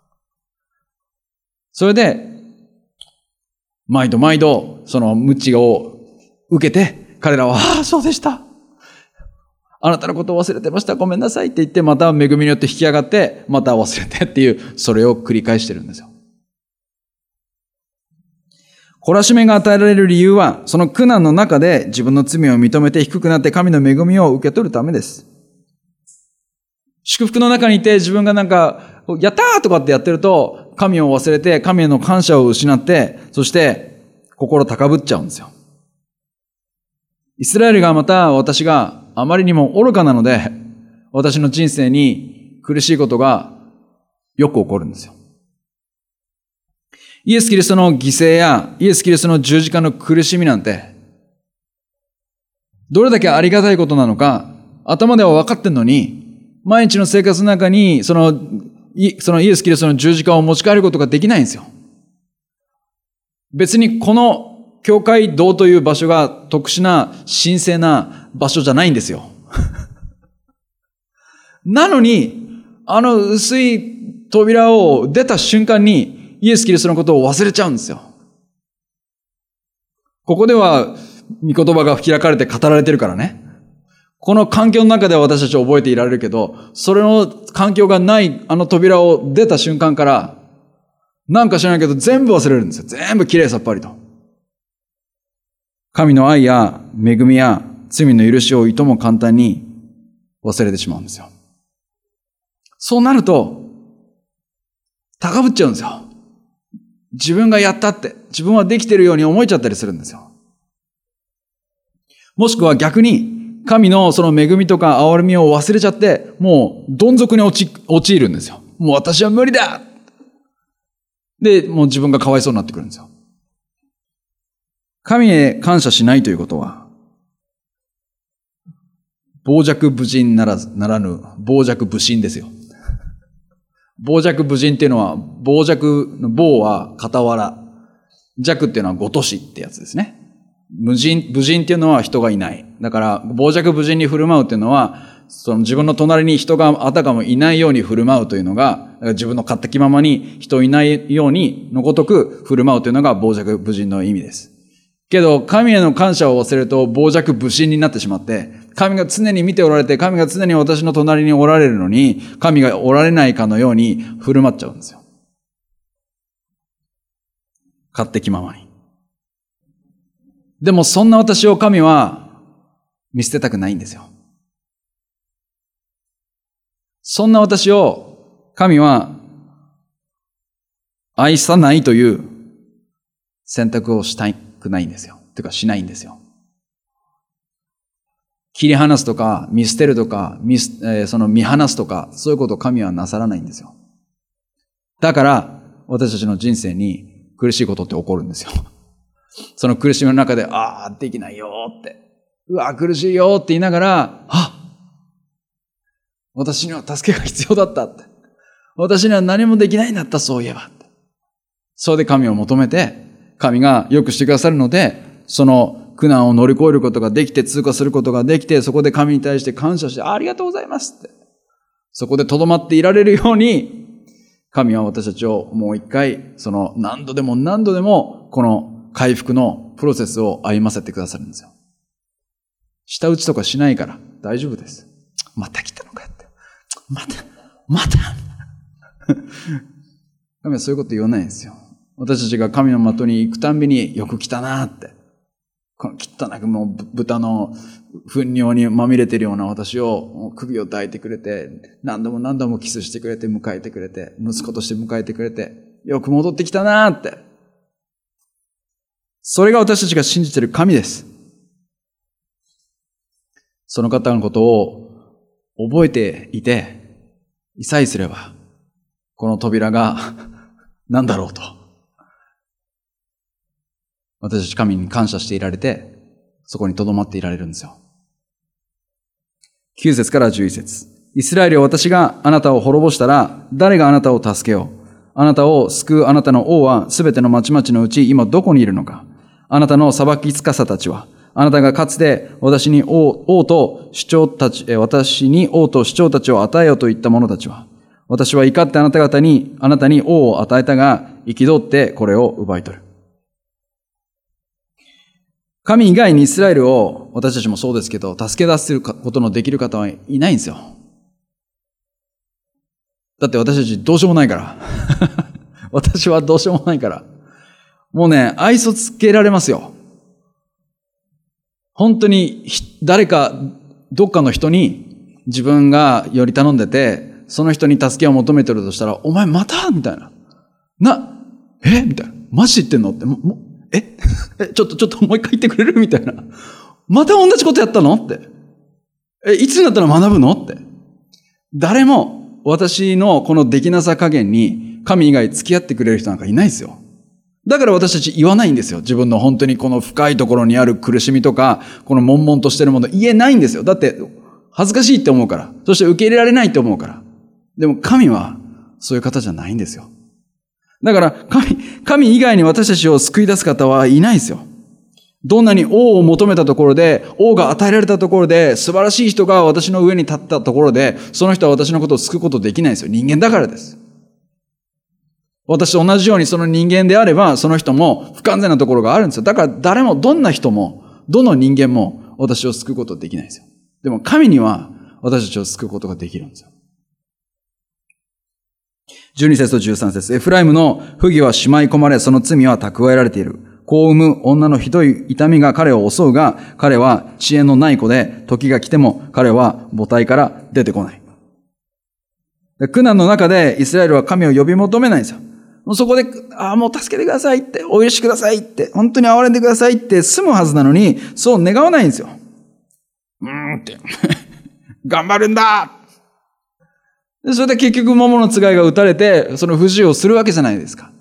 それで、毎度毎度、その鞭を受けて、彼らは、ああ、そうでした。あなたのことを忘れてました。ごめんなさいって言って、また恵みによって引き上がって、また忘れてっていう、それを繰り返してるんですよ。懲らしめが与えられる理由は、その苦難の中で自分の罪を認めて低くなって神の恵みを受け取るためです。祝福の中にいて自分がなんか、やったーとかってやってると、神を忘れて、神への感謝を失って、そして心高ぶっちゃうんですよ。イスラエルがまた私があまりにも愚かなので、私の人生に苦しいことがよく起こるんですよ。イエス・キリストの犠牲やイエス・キリストの十字架の苦しみなんて、どれだけありがたいことなのか、頭では分かってんのに、毎日の生活の中にその、そのイエス・キリストの十字架を持ち帰ることができないんですよ。別にこの教会堂という場所が特殊な神聖な場所じゃないんですよ。なのに、あの薄い扉を出た瞬間に、イエス・キリストのことを忘れちゃうんですよ。ここでは、御言葉が開かれて語られてるからね。この環境の中では私たち覚えていられるけど、それの環境がないあの扉を出た瞬間から、なんか知らないけど全部忘れるんですよ。全部きれいさっぱりと。神の愛や恵みや罪の許しをいとも簡単に忘れてしまうんですよ。そうなると、高ぶっちゃうんですよ。自分がやったって、自分はできてるように思えちゃったりするんですよ。もしくは逆に、神のその恵みとか憐れみを忘れちゃって、もうどん底に落ち、陥るんですよ。もう私は無理だで、もう自分がかわいそうになってくるんですよ。神へ感謝しないということは、傍若無人ならず、ならぬ、傍若無心ですよ。傍若無人っていうのは、傍若の傍は傍ら。弱っていうのはごとしってやつですね。無人、無人っていうのは人がいない。だから、傍若無人に振る舞うっていうのは、その自分の隣に人があたかもいないように振る舞うというのが、自分の勝手気ままに人いないようにのごとく振る舞うというのが傍若無人の意味です。けど、神への感謝を忘れると傍若無心になってしまって、神が常に見ておられて、神が常に私の隣におられるのに、神がおられないかのように振る舞っちゃうんですよ。勝手気ままに。でもそんな私を神は見捨てたくないんですよ。そんな私を神は愛さないという選択をしたくないんですよ。てかしないんですよ。切り離すとか、見捨てるとか、見す、えー、その見放すとか、そういうことを神はなさらないんですよ。だから、私たちの人生に苦しいことって起こるんですよ。その苦しみの中で、ああ、できないよって、うわ、苦しいよって言いながら、あ、私には助けが必要だったって。私には何もできないんだった、そういえばって。それで神を求めて、神が良くしてくださるので、その苦難を乗り越えることができて、通過することができて、そこで神に対して感謝して、ありがとうございますって。そこで留まっていられるように、神は私たちをもう一回、その何度でも何度でも、この回復のプロセスを歩ませてくださるんですよ。舌打ちとかしないから大丈夫です。また来たのかって。また、また。神はそういうこと言わないんですよ。私たちが神の的に行くたんびによく来たなって。この汚くもう豚の糞尿にまみれてるような私を首を抱いてくれて、何度も何度もキスしてくれて迎えてくれて、息子として迎えてくれて、よく戻ってきたなって。それが私たちが信じている神です。その方のことを覚えていて、いさえすれば、この扉が何だろうと。 私たち神に感謝していられて、そこに留まっていられるんですよ。きゅう節からじゅういち節。イスラエルよ、私があなたを滅ぼしたら、誰があなたを助けよう。あなたを救うあなたの王はすべての町々のうち今どこにいるのか。あなたの裁き司たちは、あなたがかつて私に 王, 王と主張たち、私に王と主張たちを与えようと言った者たちは、私は怒ってあなた方に、あなたに王を与えたが、憤ってこれを奪い取る。神以外にイスラエルを、私たちもそうですけど、助け出すことのできる方はいないんですよ。だって私たちどうしようもないから。私はどうしようもないから。もうね、愛想つけられますよ。本当に誰か、どっかの人に自分がより頼んでて、その人に助けを求めてるとしたら、お前またみたいな。な、えみたいな。マジ言ってんのって、も、もええ、ちょっと、ちょっともう一回言ってくれるみたいな。また同じことやったのって。え、いつになったら学ぶのって。誰も私のこのできなさ加減に神以外付き合ってくれる人なんかいないですよ。だから私たち言わないんですよ。自分の本当にこの深いところにある苦しみとか、この悶々としてるもの言えないんですよ。だって恥ずかしいって思うから。そして受け入れられないって思うから。でも神はそういう方じゃないんですよ。だから神、神以外に私たちを救い出す方はいないですよ。どんなに王を求めたところで、王が与えられたところで、素晴らしい人が私の上に立ったところで、その人は私のことを救うことできないですよ。人間だからです。私と同じようにその人間であれば、その人も不完全なところがあるんですよ。だから誰も、どんな人も、どの人間も私を救うことできないんですよ。でも神には私たちを救うことができるんですよ。じゅうに節とじゅうさん節。エフライムの不義はしまい込まれ、その罪は蓄えられている。子を産む女のひどい痛みが彼を襲うが、彼は知恵のない子で、時が来ても彼は母体から出てこない。苦難の中でイスラエルは神を呼び求めないんですよ。そこで、ああ、もう助けてくださいって、お許しくださいって、本当に憐れんでくださいって済むはずなのに、そう願わないんですよ。うーんって。頑張るんだでそれで結局桃のつがいが打たれて、その不自由をするわけじゃないですか。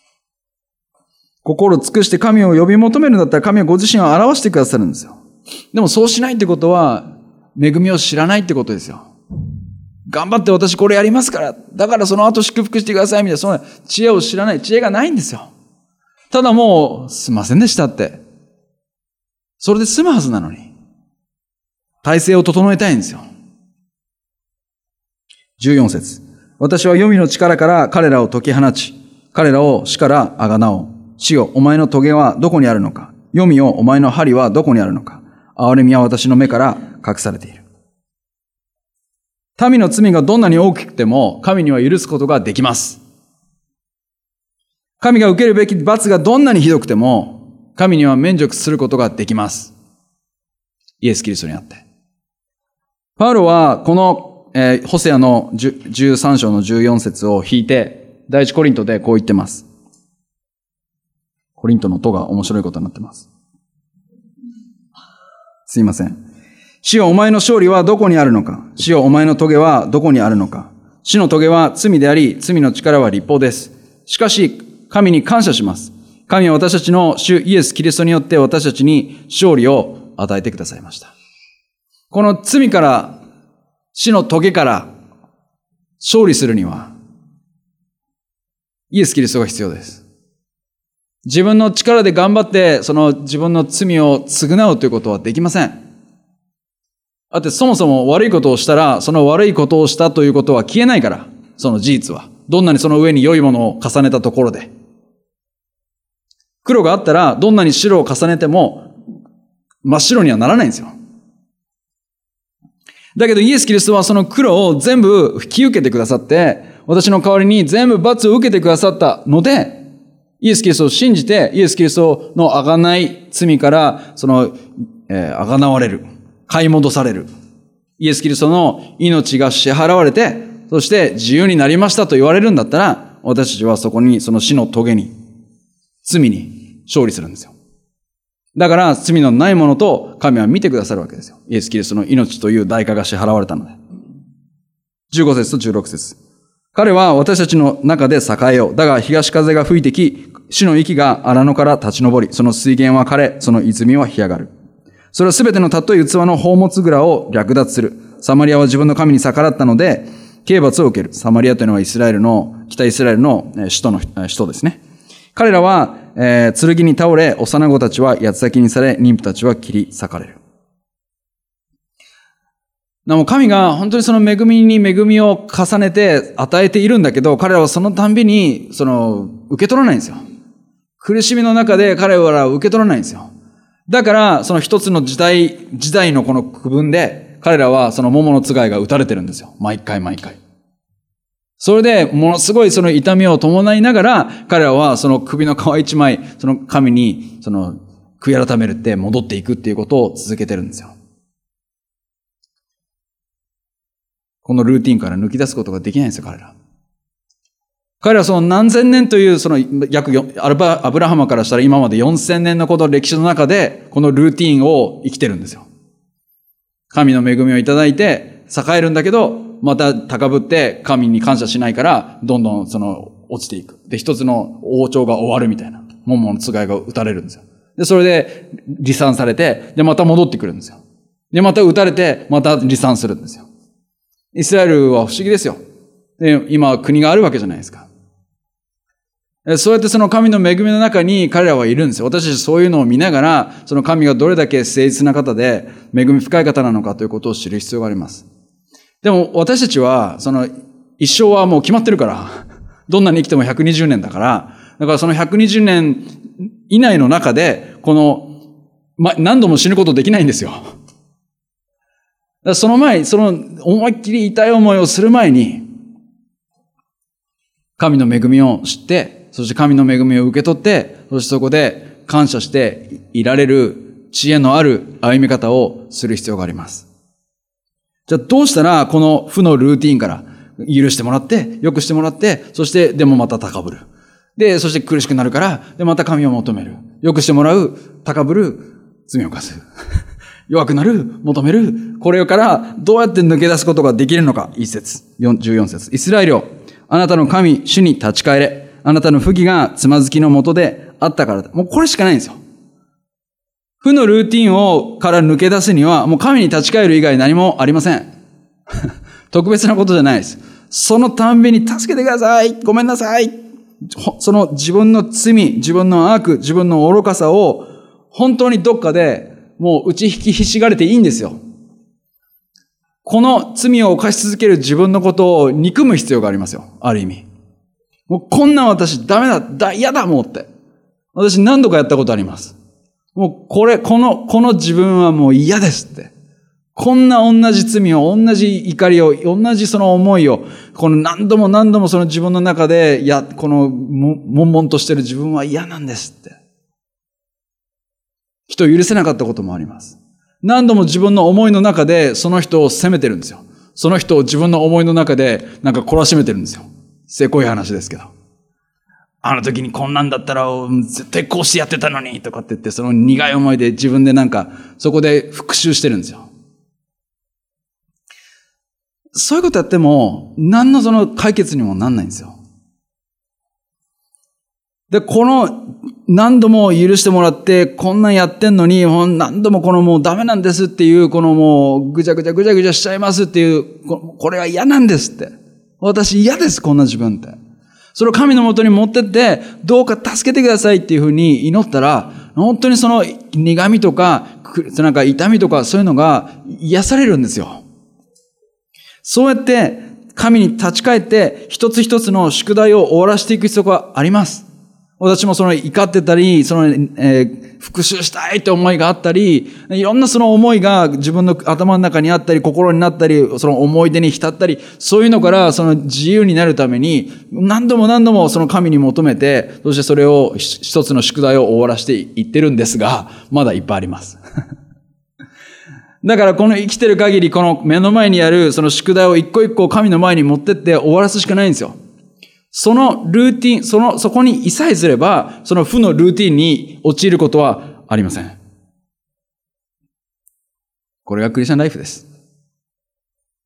心を尽くして神を呼び求めるんだったら神はご自身を表してくださるんですよ。でもそうしないってことは、恵みを知らないってことですよ。頑張って私これやりますから、だからその後祝福してくださいみたいな、その知恵を知らない、知恵がないんですよ。ただもう、すいませんでしたって。それで済むはずなのに。体制を整えたいんですよ。じゅうよん節。私は黄泉の力から彼らを解き放ち、彼らを死からあがなおう。死よ、お前の棘はどこにあるのか。黄泉よ、お前の針はどこにあるのか。憐れみは私の目から隠されている。民の罪がどんなに大きくても、神には許すことができます。神が受けるべき罰がどんなにひどくても、神には免除することができます。イエス・キリストにあって。パウロは、この、えー、ホセアのじゅうさん章のじゅうよん節を引いて、第一コリントでこう言ってます。コリントのとが面白いことになってます。すいません。死よ、お前の勝利はどこにあるのか。死よ、お前の棘はどこにあるのか。死の棘は罪であり、罪の力は律法です。しかし、神に感謝します。神は私たちの主イエス・キリストによって私たちに勝利を与えてくださいました。この罪から、死の棘から勝利するには、イエス・キリストが必要です。自分の力で頑張って、その自分の罪を償うということはできません。だってそもそも悪いことをしたら、その悪いことをしたということは消えないから、その事実は。どんなにその上に良いものを重ねたところで。黒があったら、どんなに白を重ねても、真っ白にはならないんですよ。だけどイエス・キリストはその黒を全部引き受けてくださって、私の代わりに全部罰を受けてくださったので、イエス・キリストを信じて、イエス・キリストのあがない罪から、その、えー、あがなわれる。買い戻される。イエス・キリストの命が支払われて、そして自由になりましたと言われるんだったら、私たちはそこに、その死の棘に、罪に勝利するんですよ。だから罪のないものと神は見てくださるわけですよ。イエス・キリストの命という代価が支払われたので。じゅうご節とじゅうろく節。彼は私たちの中で栄えよう。だが東風が吹いてき、 死の息が荒野から立ち上り、その水源は枯れ、その泉は干上がる。それはすべての尊い器の宝物蔵を略奪する。サマリアは自分の神に逆らったので、刑罰を受ける。サマリアというのはイスラエルの、北イスラエルの首都の、首都ですね。彼らは、えー、剣に倒れ、幼子たちは八つ裂きにされ、妊婦たちは切り裂かれる。なお、神が本当にその恵みに恵みを重ねて与えているんだけど、彼らはそのたんびに、その、受け取らないんですよ。苦しみの中で彼らは受け取らないんですよ。だから、その一つの時代、時代のこの区分で、彼らはその桃のつがいが打たれてるんですよ。毎回毎回。それで、ものすごいその痛みを伴いながら、彼らはその首の皮一枚、その神に、その、悔い改めるって戻っていくっていうことを続けてるんですよ。このルーティンから抜き出すことができないんですよ、彼ら。彼らはその何千年という、その約アルバ、アブラハマからしたら今までよんせんねんのこの歴史の中で、このルーティンを生きてるんですよ。神の恵みをいただいて、栄えるんだけど、また高ぶって神に感謝しないから、どんどんその落ちていく。で、一つの王朝が終わるみたいな。桃のつがいが打たれるんですよ。で、それで離散されて、で、また戻ってくるんですよ。で、また打たれて、また離散するんですよ。イスラエルは不思議ですよ。で、今国があるわけじゃないですか。そうやってその神の恵みの中に彼らはいるんですよ。私たちそういうのを見ながら、その神がどれだけ誠実な方で、恵み深い方なのかということを知る必要があります。でも私たちは、その一生はもう決まってるから、どんなに生きてもひゃくにじゅうねんだから、だからそのひゃくにじゅうねん以内の中で、この、ま、何度も死ぬことできないんですよ。だからその前、その思いっきり痛い思いをする前に、神の恵みを知って、そして神の恵みを受け取って、そしてそこで感謝していられる知恵のある歩み方をする必要があります。じゃあどうしたらこの負のルーティーンから許してもらって、良くしてもらって、そしてでもまた高ぶる。で、そして苦しくなるから、でまた神を求める。良くしてもらう、高ぶる、罪を犯す。弱くなる、求める。これからどうやって抜け出すことができるのか。一節、じゅうよん節。イスラエルよ、あなたの神、主に立ち返れ。あなたの不義がつまずきのもとであったからだ。もうこれしかないんですよ。負のルーティンをから抜け出すには、もう神に立ち返る以外何もありません。特別なことじゃないです。そのたんびに助けてください。ごめんなさい。その自分の罪、自分の悪、自分の愚かさを本当にどっかでもう打ち引きひしがれていいんですよ。この罪を犯し続ける自分のことを憎む必要がありますよ。ある意味。もうこんなん私ダメだ、だ、嫌だもうって。私何度かやったことあります。もうこれ、この、この自分はもう嫌ですって。こんな同じ罪を、同じ怒りを、同じその思いを、この何度も何度もその自分の中で、や、この、も、悶々としてる自分は嫌なんですって。人を許せなかったこともあります。何度も自分の思いの中でその人を責めてるんですよ。その人を自分の思いの中でなんか懲らしめてるんですよ。せこい話ですけど。あの時にこんなんだったら絶対こうしてやってたのにとかって言って、その苦い思いで自分でなんかそこで復讐してるんですよ。そういうことやっても何のその解決にもなんないんですよ。で、この何度も許してもらってこんなんやってんのに何度もこのもうダメなんですっていうこのもうぐちゃぐちゃぐちゃぐちゃしちゃいますっていうこれは嫌なんですって。私嫌です、こんな自分って。それを神のもとに持ってって、どうか助けてくださいっていうふうに祈ったら、本当にその苦みとか、なんか痛みとかそういうのが癒されるんですよ。そうやって神に立ち返って一つ一つの宿題を終わらせていく必要があります。私もその怒ってたり、その、えー、復讐したいって思いがあったり、いろんなその思いが自分の頭の中にあったり、心になったり、その思い出に浸ったり、そういうのからその自由になるために、何度も何度もその神に求めて、そしてそれを一つの宿題を終わらせていってるんですが、まだいっぱいあります。だからこの生きてる限り、この目の前にあるその宿題を一個一個神の前に持ってって終わらすしかないんですよ。そのルーティン、その、そこにいさえすれば、その負のルーティンに陥ることはありません。これがクリスチャンライフです。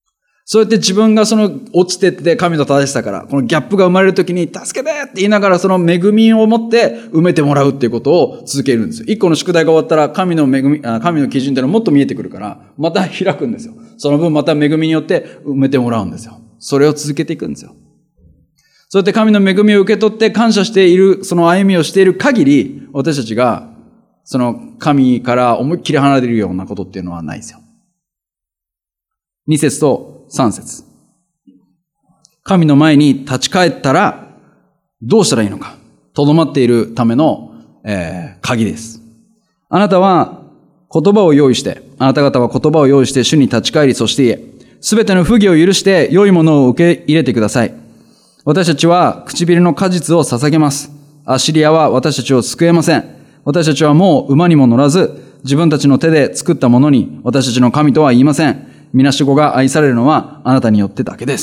そうやって自分がその落ちてって神と正しさから、このギャップが生まれるときに、助けてって言いながらその恵みを持って埋めてもらうっていうことを続けるんですよ。一個の宿題が終わったら神の恵み、神の基準っていうのはもっと見えてくるから、また開くんですよ。その分また恵みによって埋めてもらうんですよ。それを続けていくんですよ。そうやって神の恵みを受け取って感謝している、その歩みをしている限り、私たちがその神から思いっきり離れるようなことっていうのはないですよ。に節とさん節。神の前に立ち返ったらどうしたらいいのか。とどまっているための、えー、鍵です。あなたは言葉を用意して、あなた方は言葉を用意して主に立ち返り、そして言え。すべての不義を許して良いものを受け入れてください。私たちは唇の果実を捧げます。アッシリアは私たちを救えません。私たちはもう馬にも乗らず、自分たちの手で作ったものに私たちの神とは言いません。みなしごが愛されるのはあなたによってだけです。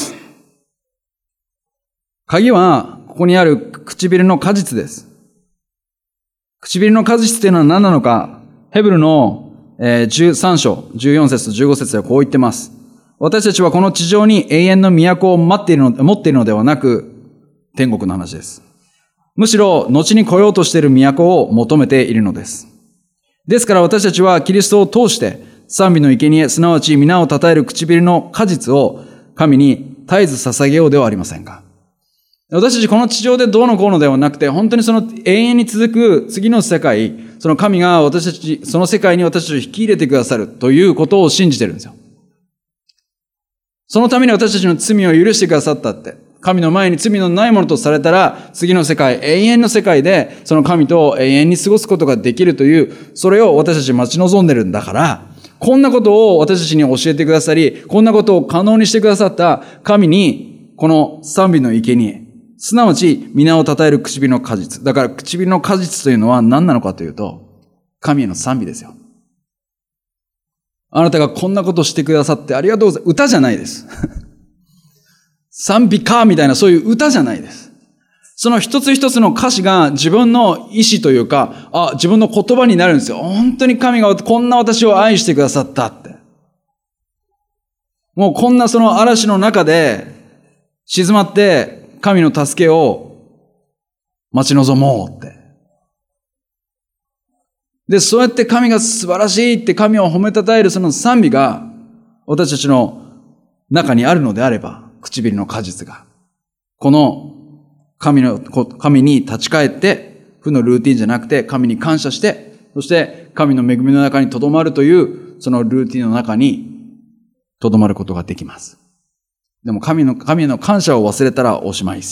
鍵はここにある唇の果実です。唇の果実というのは何なのか、ヘブルのじゅうさん章じゅうよん節とじゅうご節ではこう言ってます。私たちはこの地上に永遠の都を待っているの、持っているのではなく、天国の話です。むしろ後に来ようとしている都を求めているのです。ですから私たちはキリストを通して賛美の生贄、すなわち皆を称える唇の果実を神に絶えず捧げようではありませんか。私たちこの地上でどうのこうのではなくて、本当にその永遠に続く次の世界、その神が私たち、その世界に私たちを引き入れてくださるということを信じてるんですよ。そのために私たちの罪を許してくださったって。神の前に罪のないものとされたら、次の世界、永遠の世界で、その神と永遠に過ごすことができるという、それを私たち待ち望んでるんだから、こんなことを私たちに教えてくださり、こんなことを可能にしてくださった神に、この賛美の生贄、すなわち皆を称える唇の果実。だから唇の果実というのは何なのかというと、神への賛美ですよ。あなたがこんなことしてくださってありがとうございます。歌じゃないです。賛美歌みたいなそういう歌じゃないです。その一つ一つの歌詞が自分の意志というか、あ、自分の言葉になるんですよ。本当に神がこんな私を愛してくださったって。もうこんなその嵐の中で静まって神の助けを待ち望もうって。で、そうやって神が素晴らしいって神を褒めたたえるその賛美が私たちの中にあるのであれば、唇の果実が。この神の、神に立ち返って、負のルーティンじゃなくて神に感謝して、そして神の恵みの中に留まるという、そのルーティンの中に留まることができます。でも神の、神への感謝を忘れたらおしまいです。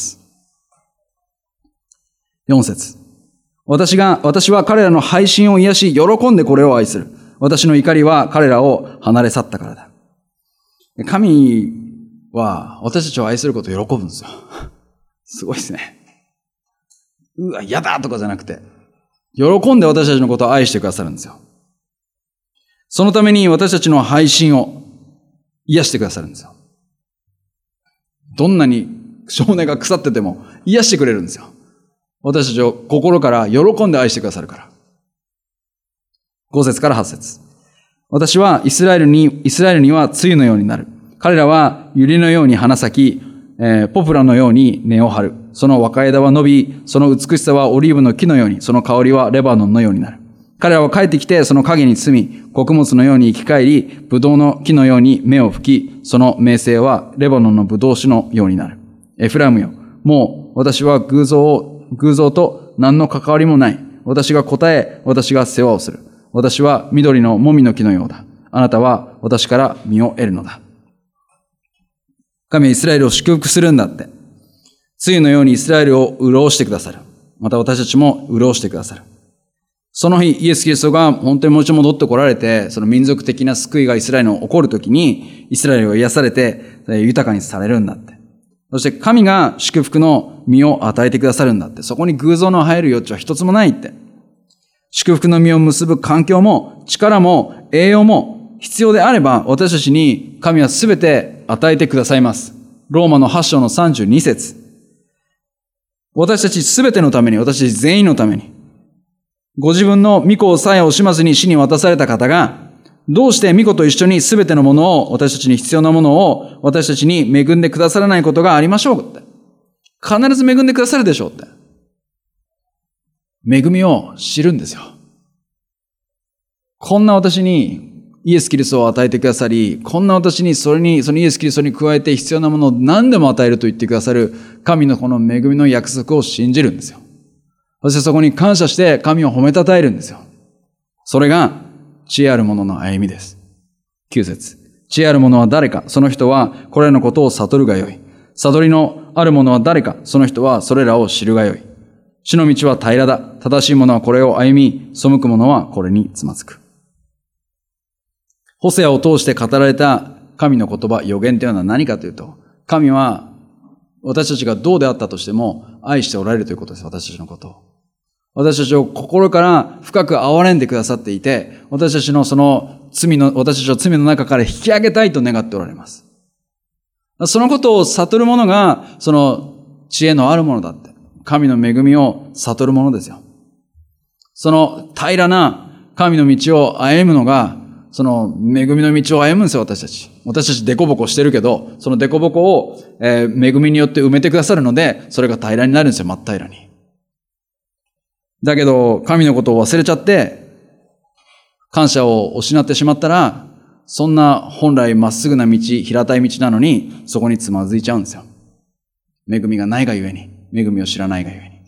よん節。私が、私は彼らの背信を癒し、喜んでこれを愛する。私の怒りは彼らを離れ去ったからだ。神は私たちを愛することを喜ぶんですよ。すごいですね。うわ、やだとかじゃなくて、喜んで私たちのことを愛してくださるんですよ。そのために私たちの背信を癒してくださるんですよ。どんなに少年が腐ってても癒してくれるんですよ。私たちを心から喜んで愛してくださるから。ご節からはち節。私はイスラエルに、イスラエルには露のようになる。彼らは百合のように花咲き、えー、ポプラのように根を張る。その若枝は伸び、その美しさはオリーブの木のように、その香りはレバノンのようになる。彼らは帰ってきて、その影に住み、穀物のように生き返り、ブドウの木のように芽を吹き、その名声はレバノンのブドウ酒のようになる。エフラムよ、もう私は偶像を、偶像と何の関わりもない。私が答え、私が世話をする。私は緑のもみの木のようだ。あなたは私から実を得るのだ。神はイスラエルを祝福するんだって。露のようにイスラエルを潤してくださる。また私たちも潤してくださる。その日、イエス・キリストが本当にもう一度戻ってこられて、その民族的な救いがイスラエルに起こるときに、イスラエルが癒されて豊かにされるんだって。そして神が祝福の実を与えてくださるんだって。そこに偶像の生える余地は一つもないって。祝福の実を結ぶ環境も力も栄養も必要であれば、私たちに神はすべて与えてくださいます。ローマのはち章のさんじゅうに節。私たちすべてのために、私たち全員のために、ご自分の御子をさえ惜しまずに死に渡された方が、 どうして御子と一緒にすべてのものを、私たちに必要なものを、私たちに恵んでくださらないことがありましょうって。必ず恵んでくださるでしょうって。恵みを知るんですよ。こんな私にイエス・キリストを与えてくださり、こんな私にそれに、そのイエス・キリストに加えて必要なものを何でも与えると言ってくださる神のこの恵みの約束を信じるんですよ。そしてそこに感謝して神を褒めたたえるんですよ。それが知恵ある者の歩みです。きゅう節。知恵ある者は誰か、その人はこれらのことを悟るがよい。悟りのある者は誰か、その人はそれらを知るがよい。主の道は平らだ。正しい者はこれを歩み、背く者はこれにつまずく。ホセアを通して語られた神の言葉、予言というのは何かというと、神は私たちがどうであったとしても愛しておられるということです。私たちのことを。私たちを心から深く憐れんでくださっていて、私たちのその罪の、私たちを罪の中から引き上げたいと願っておられます。そのことを悟る者が、その知恵のある者だって。神の恵みを悟る者ですよ。その平らな神の道を歩むのが、その恵みの道を歩むんですよ、私たち。私たちデコボコしてるけど、そのデコボコを、えー、恵みによって埋めてくださるので、それが平らになるんですよ、真っ平らに。だけど、神のことを忘れちゃって、感謝を失ってしまったら、そんな本来まっすぐな道、平たい道なのに、そこにつまずいちゃうんですよ。恵みがないがゆえに、恵みを知らないがゆえに。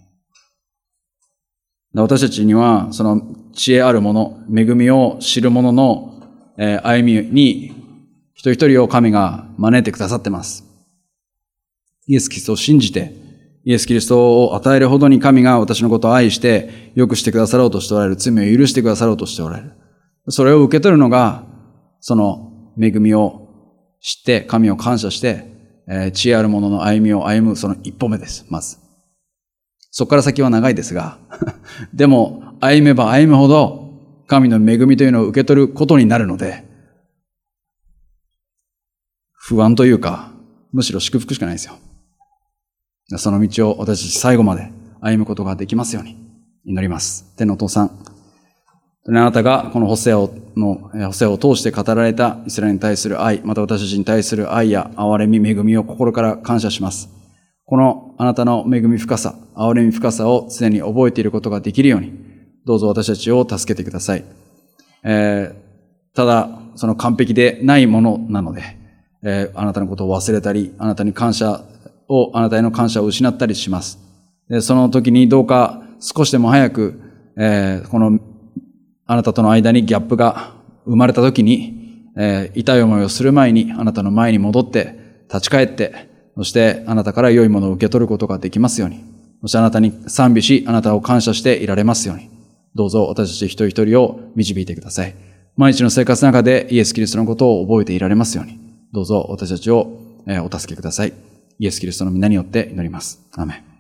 私たちには、その知恵あるもの、恵みを知る者の、えー、歩みに、一人一人を神が招いてくださってます。イエス・キリストを信じて、イエス・キリストを与えるほどに神が私のことを愛して、良くしてくださろうとしておられる、罪を許してくださろうとしておられる。それを受け取るのが、その恵みを知って、神を感謝して、えー、知恵ある者の歩みを歩むその一歩目です、まず。そこから先は長いですが、でも歩めば歩むほど、神の恵みというのを受け取ることになるので、不安というか、むしろ祝福しかないですよ。その道を私たち最後まで歩むことができますように祈ります。天のお父さん、あなたがこのホセアの、ホセアを通して語られたイスラエルに対する愛、また私たちに対する愛や憐れみ、恵みを心から感謝します。このあなたの恵み深さ、憐れみ深さを常に覚えていることができるように、どうぞ私たちを助けてください。えー、ただ、その完璧でないものなので、えー、あなたのことを忘れたり、あなたに感謝を、あなたへの感謝を失ったりします。でその時にどうか少しでも早く、えー、このあなたとの間にギャップが生まれた時に、えー、痛い思いをする前にあなたの前に戻って立ち返って、そしてあなたから良いものを受け取ることができますように、そしてあなたに賛美し、あなたを感謝していられますように、どうぞ私たち一人一人を導いてください。毎日の生活の中でイエス・キリストのことを覚えていられますように、どうぞ私たちをお助けください。イエス・キリストの皆によって祈ります。アーメン。